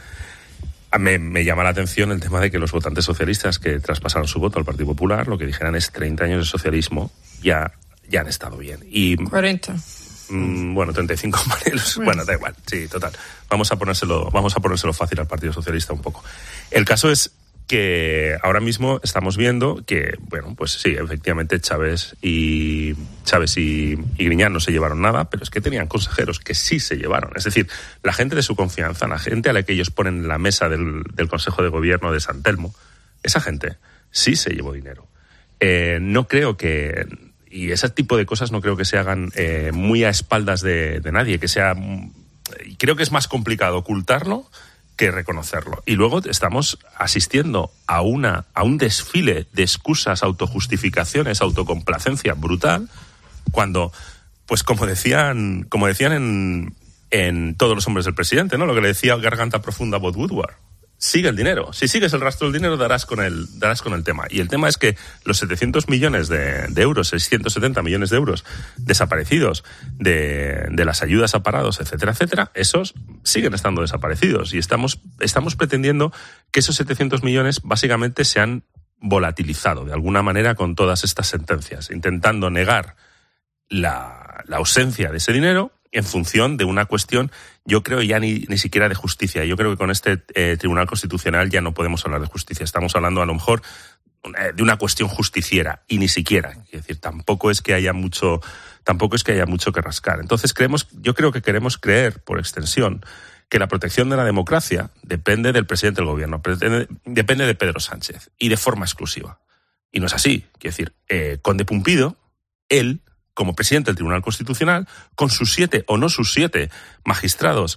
Me llama la atención el tema de que los votantes socialistas que traspasaron su voto al Partido Popular lo que dijeran es 30 años de socialismo, ya han estado bien. Y 40. 35 paneles. Bueno, da igual, sí, total. Vamos a ponérselo fácil al Partido Socialista un poco. El caso es que ahora mismo estamos viendo que, bueno, pues sí, efectivamente Chávez y Griñán no se llevaron nada, pero es que tenían consejeros que sí se llevaron. Es decir, la gente de su confianza, la gente a la que ellos ponen en la mesa del Consejo de Gobierno de San Telmo, esa gente sí se llevó dinero. No creo que... Y ese tipo de cosas no creo que se hagan muy a espaldas de nadie, que sea... Creo que es más complicado ocultarlo que reconocerlo. Y luego estamos asistiendo a un desfile de excusas, autojustificaciones, autocomplacencia brutal, cuando, pues como decían en Todos los hombres del presidente, ¿no? Lo que le decía Garganta Profunda a Bob Woodward. Sigue el dinero. Si sigues el rastro del dinero, darás con el tema. Y el tema es que los 700 millones de euros, 670 millones de euros desaparecidos de las ayudas a parados, etcétera, etcétera, esos siguen estando desaparecidos. Y estamos pretendiendo que esos 700 millones básicamente se han volatilizado de alguna manera con todas estas sentencias, intentando negar la ausencia de ese dinero en función de una cuestión, yo creo ya ni siquiera de justicia. Yo creo que con este Tribunal Constitucional ya no podemos hablar de justicia. Estamos hablando a lo mejor de una cuestión justiciera, y ni siquiera. Es decir, tampoco es que haya mucho que rascar. Entonces yo creo que queremos creer, por extensión, que la protección de la democracia depende del presidente del gobierno, depende de Pedro Sánchez, y de forma exclusiva. Y no es así. Quiero decir, Conde Pumpido, él, como presidente del Tribunal Constitucional, con sus 7 o no sus 7 magistrados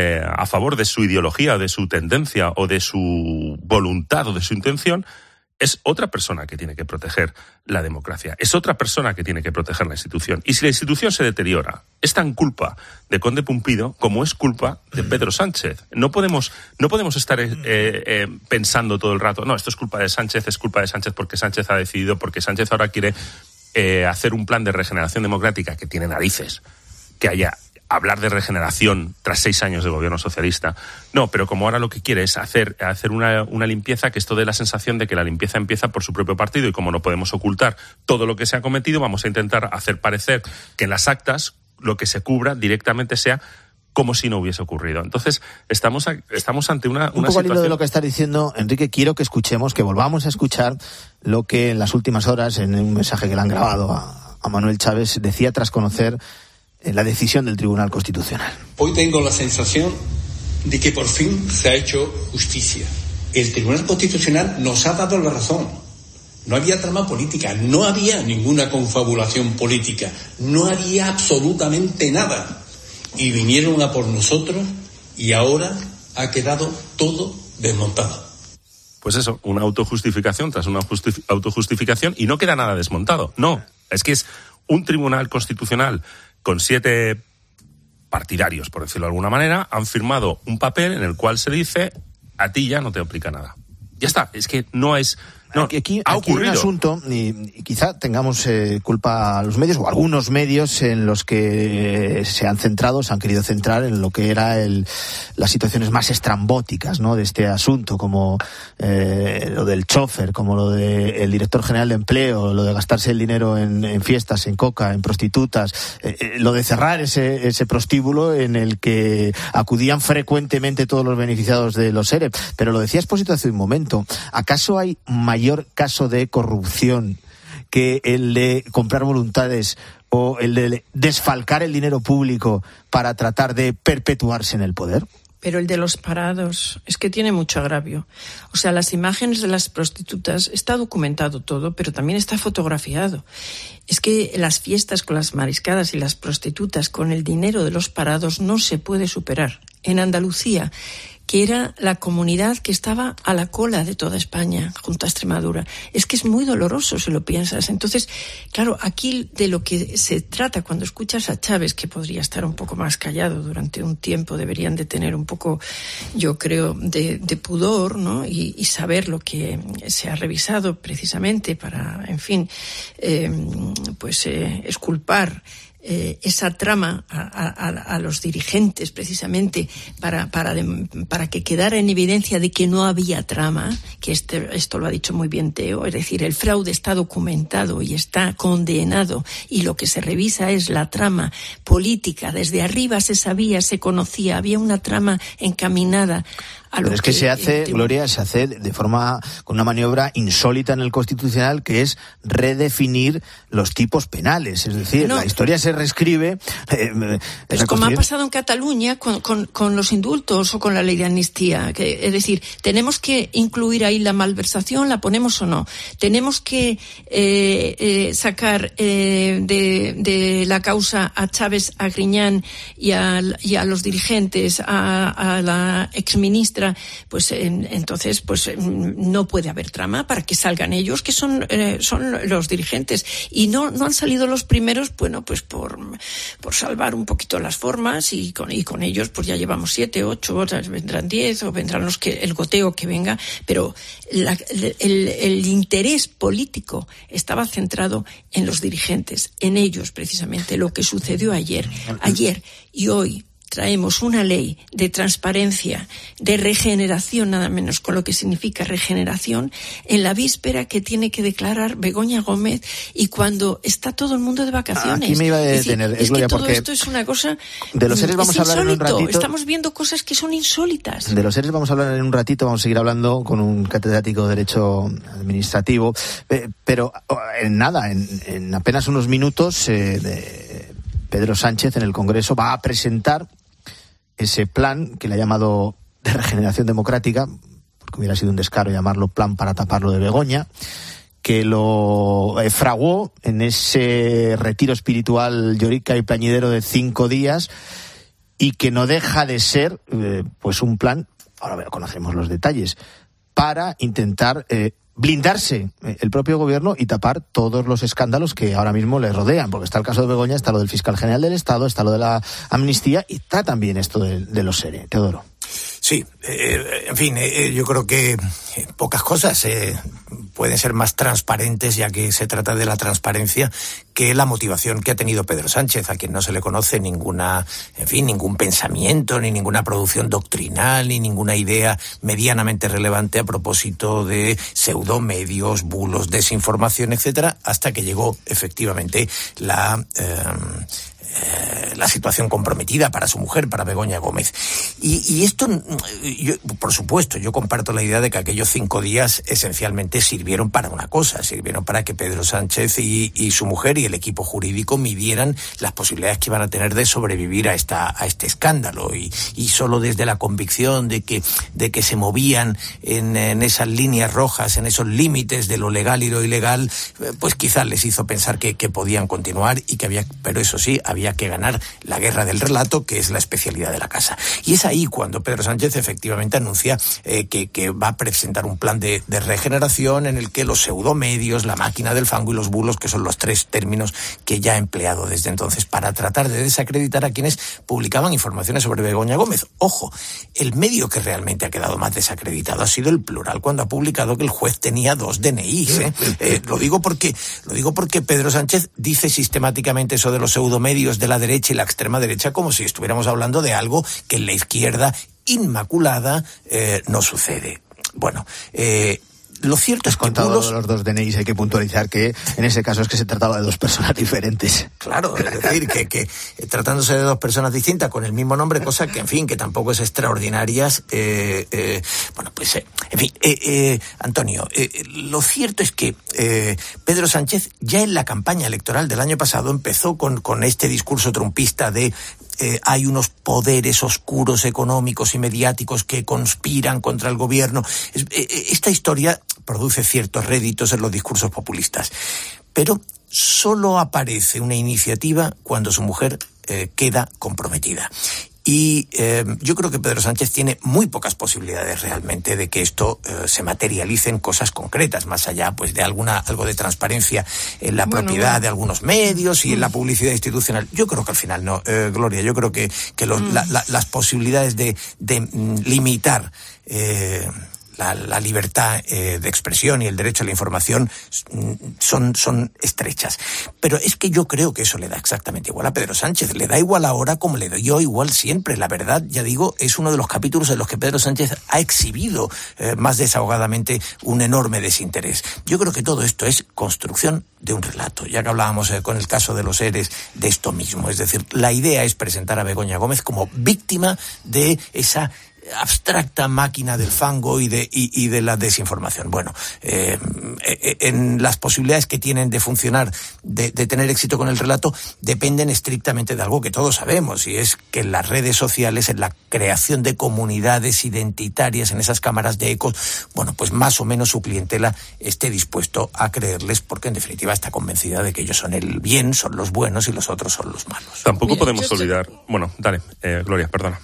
a favor de su ideología, o de su tendencia, o de su voluntad, o de su intención, es otra persona que tiene que proteger la democracia, es otra persona que tiene que proteger la institución. Y si la institución se deteriora, es tan culpa de Conde Pumpido como es culpa de Pedro Sánchez. No podemos estar pensando todo el rato, no, esto es culpa de Sánchez porque Sánchez ha decidido, porque Sánchez ahora quiere hacer un plan de regeneración democrática, que tiene narices que haya hablar de regeneración tras 6 años de gobierno socialista. No, pero como ahora lo que quiere es hacer una limpieza, que esto dé la sensación de que la limpieza empieza por su propio partido, y como no podemos ocultar todo lo que se ha cometido, vamos a intentar hacer parecer que en las actas lo que se cubra directamente sea como si no hubiese ocurrido. Entonces, estamos ante una poco situación... al hilo de lo que está diciendo Enrique, quiero que volvamos a escuchar lo que en las últimas horas, en un mensaje que le han grabado a Manuel Chávez, decía tras conocer la decisión del Tribunal Constitucional. Hoy tengo la sensación de que por fin se ha hecho justicia. El Tribunal Constitucional nos ha dado la razón. No había trama política, no había ninguna confabulación política, no había absolutamente nada. Y vinieron a por nosotros, y ahora ha quedado todo desmontado. Pues eso, una autojustificación tras una autojustificación, y no queda nada desmontado. No, es que es un Tribunal Constitucional con 7 partidarios, por decirlo de alguna manera, han firmado un papel en el cual se dice: a ti ya no te aplica nada. Ya está, es que no es... No, aquí ha ocurrido. Hay un asunto, y quizá tengamos culpa a los medios, o algunos medios en los que se han querido centrar en lo que era las situaciones más estrambóticas, ¿no?, de este asunto, como lo del chofer, como lo del director general de empleo, lo de gastarse el dinero en fiestas, en coca, en prostitutas, lo de cerrar ese prostíbulo en el que acudían frecuentemente todos los beneficiados de los ERE. Pero lo decía Expósito hace un momento, ¿acaso hay mayor caso de corrupción que el de comprar voluntades o el de desfalcar el dinero público para tratar de perpetuarse en el poder? Pero el de los parados es que tiene mucho agravio. O sea, las imágenes de las prostitutas, está documentado todo, pero también está fotografiado. Es que las fiestas con las mariscadas y las prostitutas con el dinero de los parados no se puede superar. En Andalucía, que era la comunidad que estaba a la cola de toda España, junto a Extremadura. Es que es muy doloroso si lo piensas. Entonces, claro, aquí de lo que se trata cuando escuchas a Chávez, que podría estar un poco más callado durante un tiempo, deberían de tener un poco, yo creo, de pudor, ¿no? Y saber lo que se ha revisado precisamente para, en fin, exculpar esa trama a los dirigentes, precisamente para que quedara en evidencia de que no había trama, que esto lo ha dicho muy bien Teo, es decir, el fraude está documentado y está condenado, y lo que se revisa es la trama política. Desde arriba se sabía, se conocía, había una trama encaminada. Pero es que se hace, Gloria, de forma, con una maniobra insólita en el Constitucional, que es redefinir los tipos penales. Es decir, la historia se reescribe. Pero como ha pasado en Cataluña con los indultos o con la ley de amnistía. Es decir, tenemos que incluir ahí la malversación, la ponemos o no. Tenemos que sacar de la causa a Chávez, a Griñán y a los dirigentes, a la exministra. Pues entonces no puede haber trama para que salgan ellos, que son los dirigentes, y no han salido los primeros, bueno, pues por salvar un poquito las formas, y con ellos pues ya llevamos 7, 8, otras vendrán 10, o vendrán el goteo que venga, pero el interés político estaba centrado en los dirigentes, en ellos precisamente. Lo que sucedió ayer y hoy, traemos una ley de transparencia, de regeneración, nada menos con lo que significa regeneración, en la víspera que tiene que declarar Begoña Gómez y cuando está todo el mundo de vacaciones. Aquí me iba a detener, es Gloria, que todo porque esto es una cosa... De los seres vamos a hablar en un ratito. Estamos viendo cosas que son insólitas. De los seres vamos a hablar en un ratito, vamos a seguir hablando con un catedrático de Derecho Administrativo, pero en apenas unos minutos Pedro Sánchez en el Congreso va a presentar ese plan que le ha llamado de regeneración democrática, porque hubiera sido un descaro llamarlo plan para tapar lo de Begoña, que lo fraguó en ese retiro espiritual llorica y plañidero de 5 días y que no deja de ser pues un plan, ahora conocemos los detalles, para intentar blindarse el propio gobierno y tapar todos los escándalos que ahora mismo le rodean, porque está el caso de Begoña, está lo del fiscal general del Estado, está lo de la amnistía y está también esto de los SERE. Teodoro. Sí, en fin, yo creo que pocas cosas pueden ser más transparentes, ya que se trata de la transparencia, que la motivación que ha tenido Pedro Sánchez, a quien no se le conoce ningún pensamiento, ni ninguna producción doctrinal, ni ninguna idea medianamente relevante a propósito de pseudomedios, bulos, desinformación, etcétera, hasta que llegó efectivamente la situación comprometida para su mujer, para Begoña Gómez. Y esto, por supuesto, yo comparto la idea de que aquellos 5 días esencialmente sirvieron para una cosa, sirvieron para que Pedro Sánchez y su mujer y el equipo jurídico midieran las posibilidades que iban a tener de sobrevivir a este escándalo, y solo desde la convicción de que se movían en esas líneas rojas, en esos límites de lo legal y lo ilegal, pues quizás les hizo pensar que podían continuar y que pero eso sí, había que ganar la guerra del relato, que es la especialidad de la casa. Y es ahí cuando Pedro Sánchez efectivamente anuncia que va a presentar un plan de regeneración en el que los pseudomedios, la máquina del fango y los bulos, que son los 3 términos que ya ha empleado desde entonces para tratar de desacreditar a quienes publicaban informaciones sobre Begoña Gómez. Ojo, el medio que realmente ha quedado más desacreditado ha sido El Plural, cuando ha publicado que el juez tenía 2 DNIs. Lo digo porque Pedro Sánchez dice sistemáticamente eso de los pseudomedios de la derecha y la extrema derecha como si estuviéramos hablando de algo que en la izquierda inmaculada no sucede. Bueno, lo cierto es que los 2 DNIs hay que puntualizar que en ese caso es que se trataba de 2 personas diferentes. Claro, es decir, que tratándose de 2 personas distintas con el mismo nombre, cosa que, en fin, que tampoco es extraordinaria. Bueno, pues, en fin, Antonio, lo cierto es que Pedro Sánchez ya en la campaña electoral del año pasado empezó con este discurso trumpista de hay unos poderes oscuros económicos y mediáticos que conspiran contra el gobierno. Esta historia produce ciertos réditos en los discursos populistas, pero solo aparece una iniciativa cuando su mujer queda comprometida. Y yo creo que Pedro Sánchez tiene muy pocas posibilidades realmente de que esto se materialice en cosas concretas, más allá pues de algo de transparencia en la propiedad de algunos medios y en la publicidad institucional. Yo creo que al final no, Gloria, yo creo que las posibilidades de limitar la libertad de expresión y el derecho a la información son estrechas. Pero es que yo creo que eso le da exactamente igual a Pedro Sánchez. Le da igual ahora como le dio igual siempre. La verdad, ya digo, es uno de los capítulos en los que Pedro Sánchez ha exhibido más desahogadamente un enorme desinterés. Yo creo que todo esto es construcción de un relato. Ya que hablábamos con el caso de los ERES de esto mismo. Es decir, la idea es presentar a Begoña Gómez como víctima de esa abstracta máquina del fango y de la desinformación. Bueno, en las posibilidades que tienen de funcionar, de tener éxito con el relato, dependen estrictamente de algo que todos sabemos, y es que en las redes sociales, en la creación de comunidades identitarias, en esas cámaras de ecos, bueno, pues más o menos su clientela esté dispuesto a creerles, porque en definitiva está convencida de que ellos son el bien, son los buenos y los otros son los malos. Tampoco podemos olvidar... Bueno, dale, Gloria, perdona.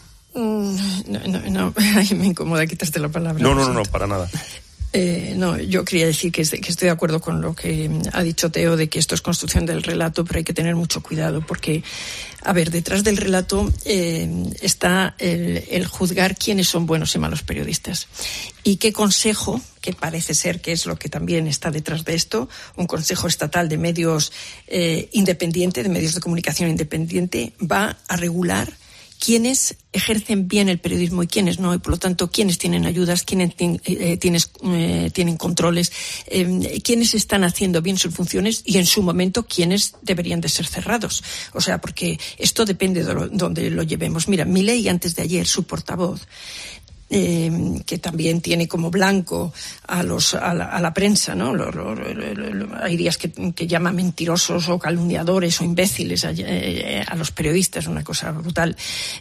No, ay, me incomoda quitarte la palabra. No, para nada. No, yo quería decir que estoy de acuerdo con lo que ha dicho Teo, de que esto es construcción del relato, pero hay que tener mucho cuidado porque, a ver, detrás del relato está el juzgar quiénes son buenos y malos periodistas. Y qué consejo, que parece ser que es lo que también está detrás de esto, un consejo estatal de medios independiente, de medios de comunicación independiente, va a regular quiénes ejercen bien el periodismo y quiénes no, y por lo tanto quiénes tienen ayudas, quiénes tienen controles, quiénes están haciendo bien sus funciones y en su momento quiénes deberían de ser cerrados. O sea, porque esto depende de donde lo llevemos. Mira, Milei antes de ayer, su portavoz, que también tiene como blanco a la prensa, ¿no? Hay días que llama mentirosos o calumniadores o imbéciles a los periodistas, una cosa brutal.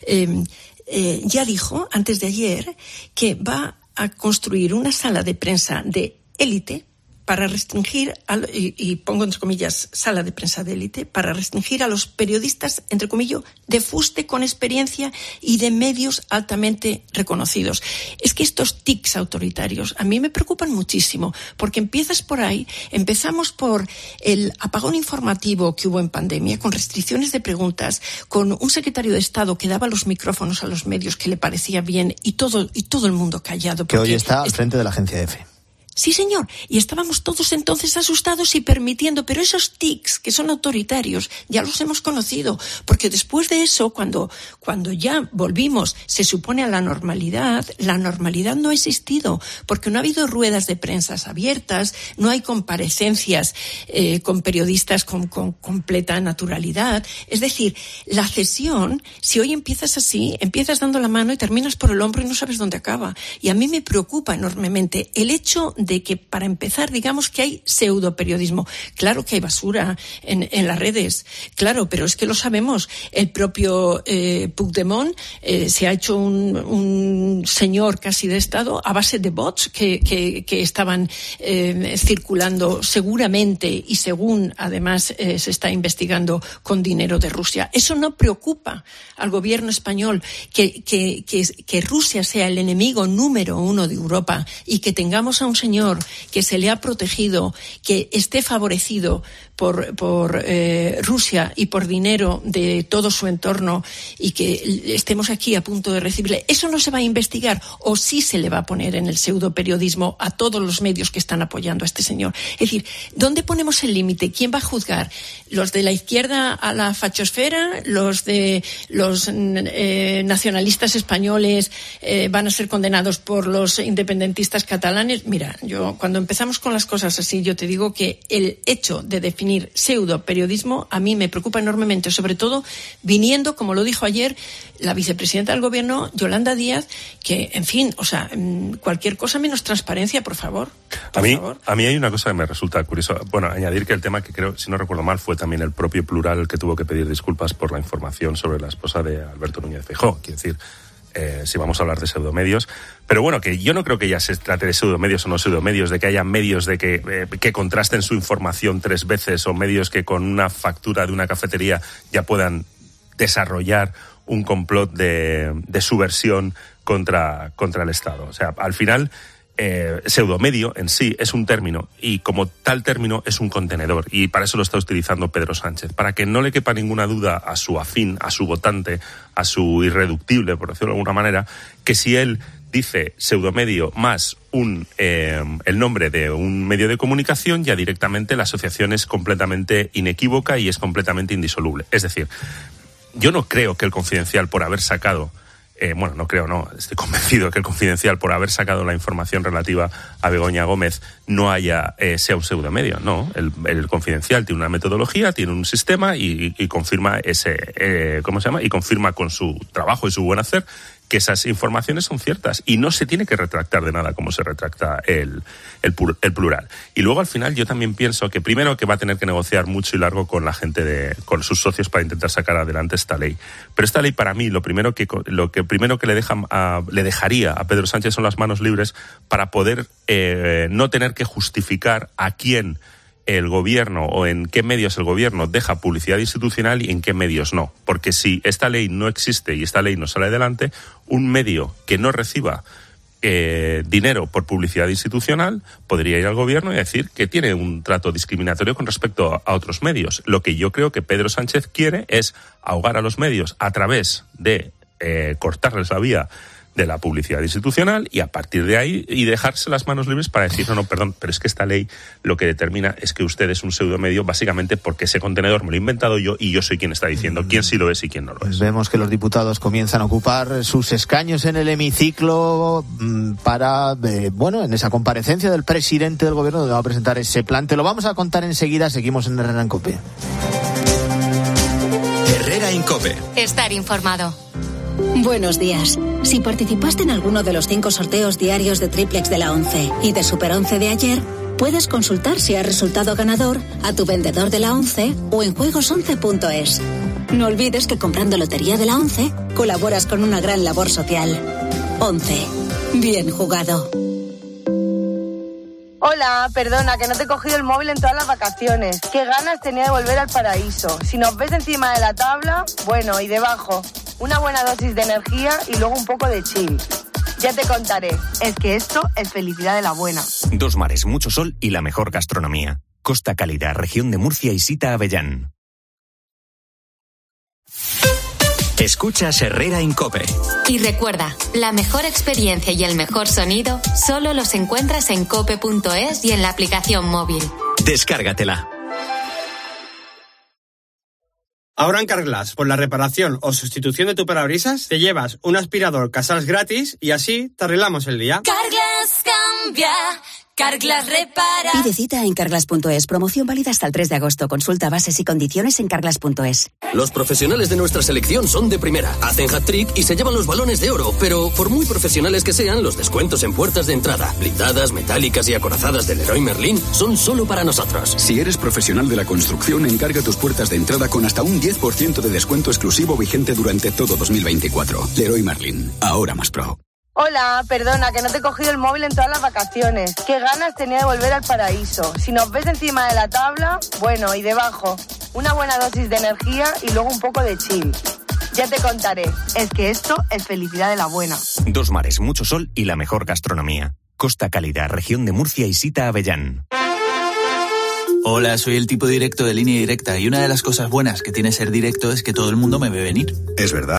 Ya dijo antes de ayer que va a construir una sala de prensa de élite para restringir, y pongo entre comillas, sala de prensa de élite, para restringir a los periodistas, entre comillas, de fuste con experiencia y de medios altamente reconocidos. Es que estos tics autoritarios a mí me preocupan muchísimo, porque empezamos por el apagón informativo que hubo en pandemia, con restricciones de preguntas, con un secretario de Estado que daba los micrófonos a los medios que le parecía bien y todo el mundo callado. Que hoy está al frente de la agencia EFE. Sí, señor. Y estábamos todos entonces asustados y permitiendo, pero esos tics que son autoritarios ya los hemos conocido, porque después de eso, cuando ya volvimos, se supone, a la normalidad no ha existido, porque no ha habido ruedas de prensa abiertas, no hay comparecencias con periodistas con completa naturalidad. Es decir, la cesión, si hoy empiezas así, empiezas dando la mano y terminas por el hombro y no sabes dónde acaba. Y a mí me preocupa enormemente el hecho de que, para empezar, digamos que hay pseudoperiodismo. Claro que hay basura en las redes, claro, pero es que lo sabemos. El propio Puigdemont se ha hecho un señor casi de Estado a base de bots que estaban circulando seguramente, y según además se está investigando, con dinero de Rusia. Eso no preocupa al gobierno español, que Rusia sea el enemigo número uno de Europa, y que tengamos a un señor que se le ha protegido, que esté favorecido por Rusia y por dinero de todo su entorno, y que estemos aquí a punto de recibirle. Eso no se va a investigar, o sí se le va a poner en el pseudoperiodismo a todos los medios que están apoyando a este señor. Es decir, ¿dónde ponemos el límite? ¿Quién va a juzgar? ¿Los de la izquierda a la fachosfera? ¿Los nacionalistas españoles van a ser condenados por los independentistas catalanes? Mira, yo cuando empezamos con las cosas así, yo te digo que el hecho de definir pseudoperiodismo a mí me preocupa enormemente, sobre todo viniendo, como lo dijo ayer la vicepresidenta del gobierno, Yolanda Díaz, que, en fin, o sea, cualquier cosa menos transparencia, por favor. A mí hay una cosa que me resulta curiosa. Bueno, añadir que el tema, que creo, si no recuerdo mal, fue también el propio Plural el que tuvo que pedir disculpas por la información sobre la esposa de Alberto Núñez Feijóo. Quiero decir, si vamos a hablar de pseudomedios. Pero bueno, que yo no creo que ya se trate de pseudomedios o no pseudomedios, de que haya medios de que contrasten su información 3 veces, o medios que con una factura de una cafetería ya puedan desarrollar un complot de subversión contra el Estado. O sea, al final, pseudomedio en sí es un término, y como tal término es un contenedor, y para eso lo está utilizando Pedro Sánchez, para que no le quepa ninguna duda a su afín, a su votante, a su irreductible, por decirlo de alguna manera, que si él dice pseudomedio más el nombre de un medio de comunicación, ya directamente la asociación es completamente inequívoca y es completamente indisoluble. Es decir, yo no creo que El Confidencial, por haber sacado estoy convencido que El Confidencial, por haber sacado la información relativa a Begoña Gómez, no sea un pseudomedio. No, el Confidencial tiene una metodología, tiene un sistema y confirma y confirma con su trabajo y su buen hacer que esas informaciones son ciertas, y no se tiene que retractar de nada como se retracta el Plural. Y luego, al final, yo también pienso que primero que va a tener que negociar mucho y largo con la gente con sus socios para intentar sacar adelante esta ley. Pero esta ley, para mí, lo primero que le dejaría a Pedro Sánchez son las manos libres para poder no tener que justificar a quién el gobierno, o en qué medios el gobierno deja publicidad institucional y en qué medios no. Porque si esta ley no existe y esta ley no sale adelante, un medio que no reciba dinero por publicidad institucional podría ir al gobierno y decir que tiene un trato discriminatorio con respecto a otros medios. Lo que yo creo que Pedro Sánchez quiere es ahogar a los medios a través de cortarles la vía de la publicidad institucional y a partir de ahí y dejarse las manos libres para decir no, perdón, pero es que esta ley lo que determina es que usted es un pseudomedio básicamente porque ese contenedor me lo he inventado yo y yo soy quien está diciendo quién sí lo es y quién no lo es. Vemos que los diputados comienzan a ocupar sus escaños en el hemiciclo para, en esa comparecencia del presidente del gobierno donde va a presentar ese plan. Te lo vamos a contar enseguida, seguimos en Herrera en COPE. Herrera en COPE. Estar informado. Buenos días. Si participaste en alguno de los 5 sorteos diarios de Triplex de la 11 y de Super 11 de ayer, puedes consultar si has resultado ganador a tu vendedor de la 11 o en juegos11.es. No olvides que comprando Lotería de la 11 colaboras con una gran labor social. 11. Bien jugado. Hola, perdona, que no te he cogido el móvil en todas las vacaciones. Qué ganas tenía de volver al paraíso. Si nos ves encima de la tabla, bueno, y debajo, una buena dosis de energía y luego un poco de chill. Ya te contaré. Es que esto es felicidad de la buena. 2 mares, mucho sol y la mejor gastronomía. Costa Cálida, región de Murcia y Sita Avellán. Escuchas Herrera en COPE. Y recuerda, la mejor experiencia y el mejor sonido solo los encuentras en cope.es y en la aplicación móvil. Descárgatela. Ahora en Carglass, por la reparación o sustitución de tu parabrisas, te llevas un aspirador Casals gratis y así te arreglamos el día. Carglass cambia, Carglass repara. Pide cita en carglass.es. Promoción válida hasta el 3 de agosto. Consulta bases y condiciones en carglass.es. Los profesionales de nuestra selección son de primera. Hacen hat-trick y se llevan los balones de oro. Pero por muy profesionales que sean, los descuentos en puertas de entrada, blindadas, metálicas y acorazadas del Leroy Merlin son solo para nosotros. Si eres profesional de la construcción, encarga tus puertas de entrada con hasta un 10% de descuento exclusivo vigente durante todo 2024. Leroy Merlin. Ahora más pro. Hola, perdona, que no te he cogido el móvil en todas las vacaciones. Qué ganas tenía de volver al paraíso. Si nos ves encima de la tabla, bueno, y debajo, una buena dosis de energía y luego un poco de chill. Ya te contaré. Es que esto es felicidad de la buena. 2 mares, mucho sol y la mejor gastronomía. Costa Cálida, región de Murcia y Sita Avellán. Hola, soy el tipo directo de Línea Directa y una de las cosas buenas que tiene ser directo es que todo el mundo me ve venir. Es verdad.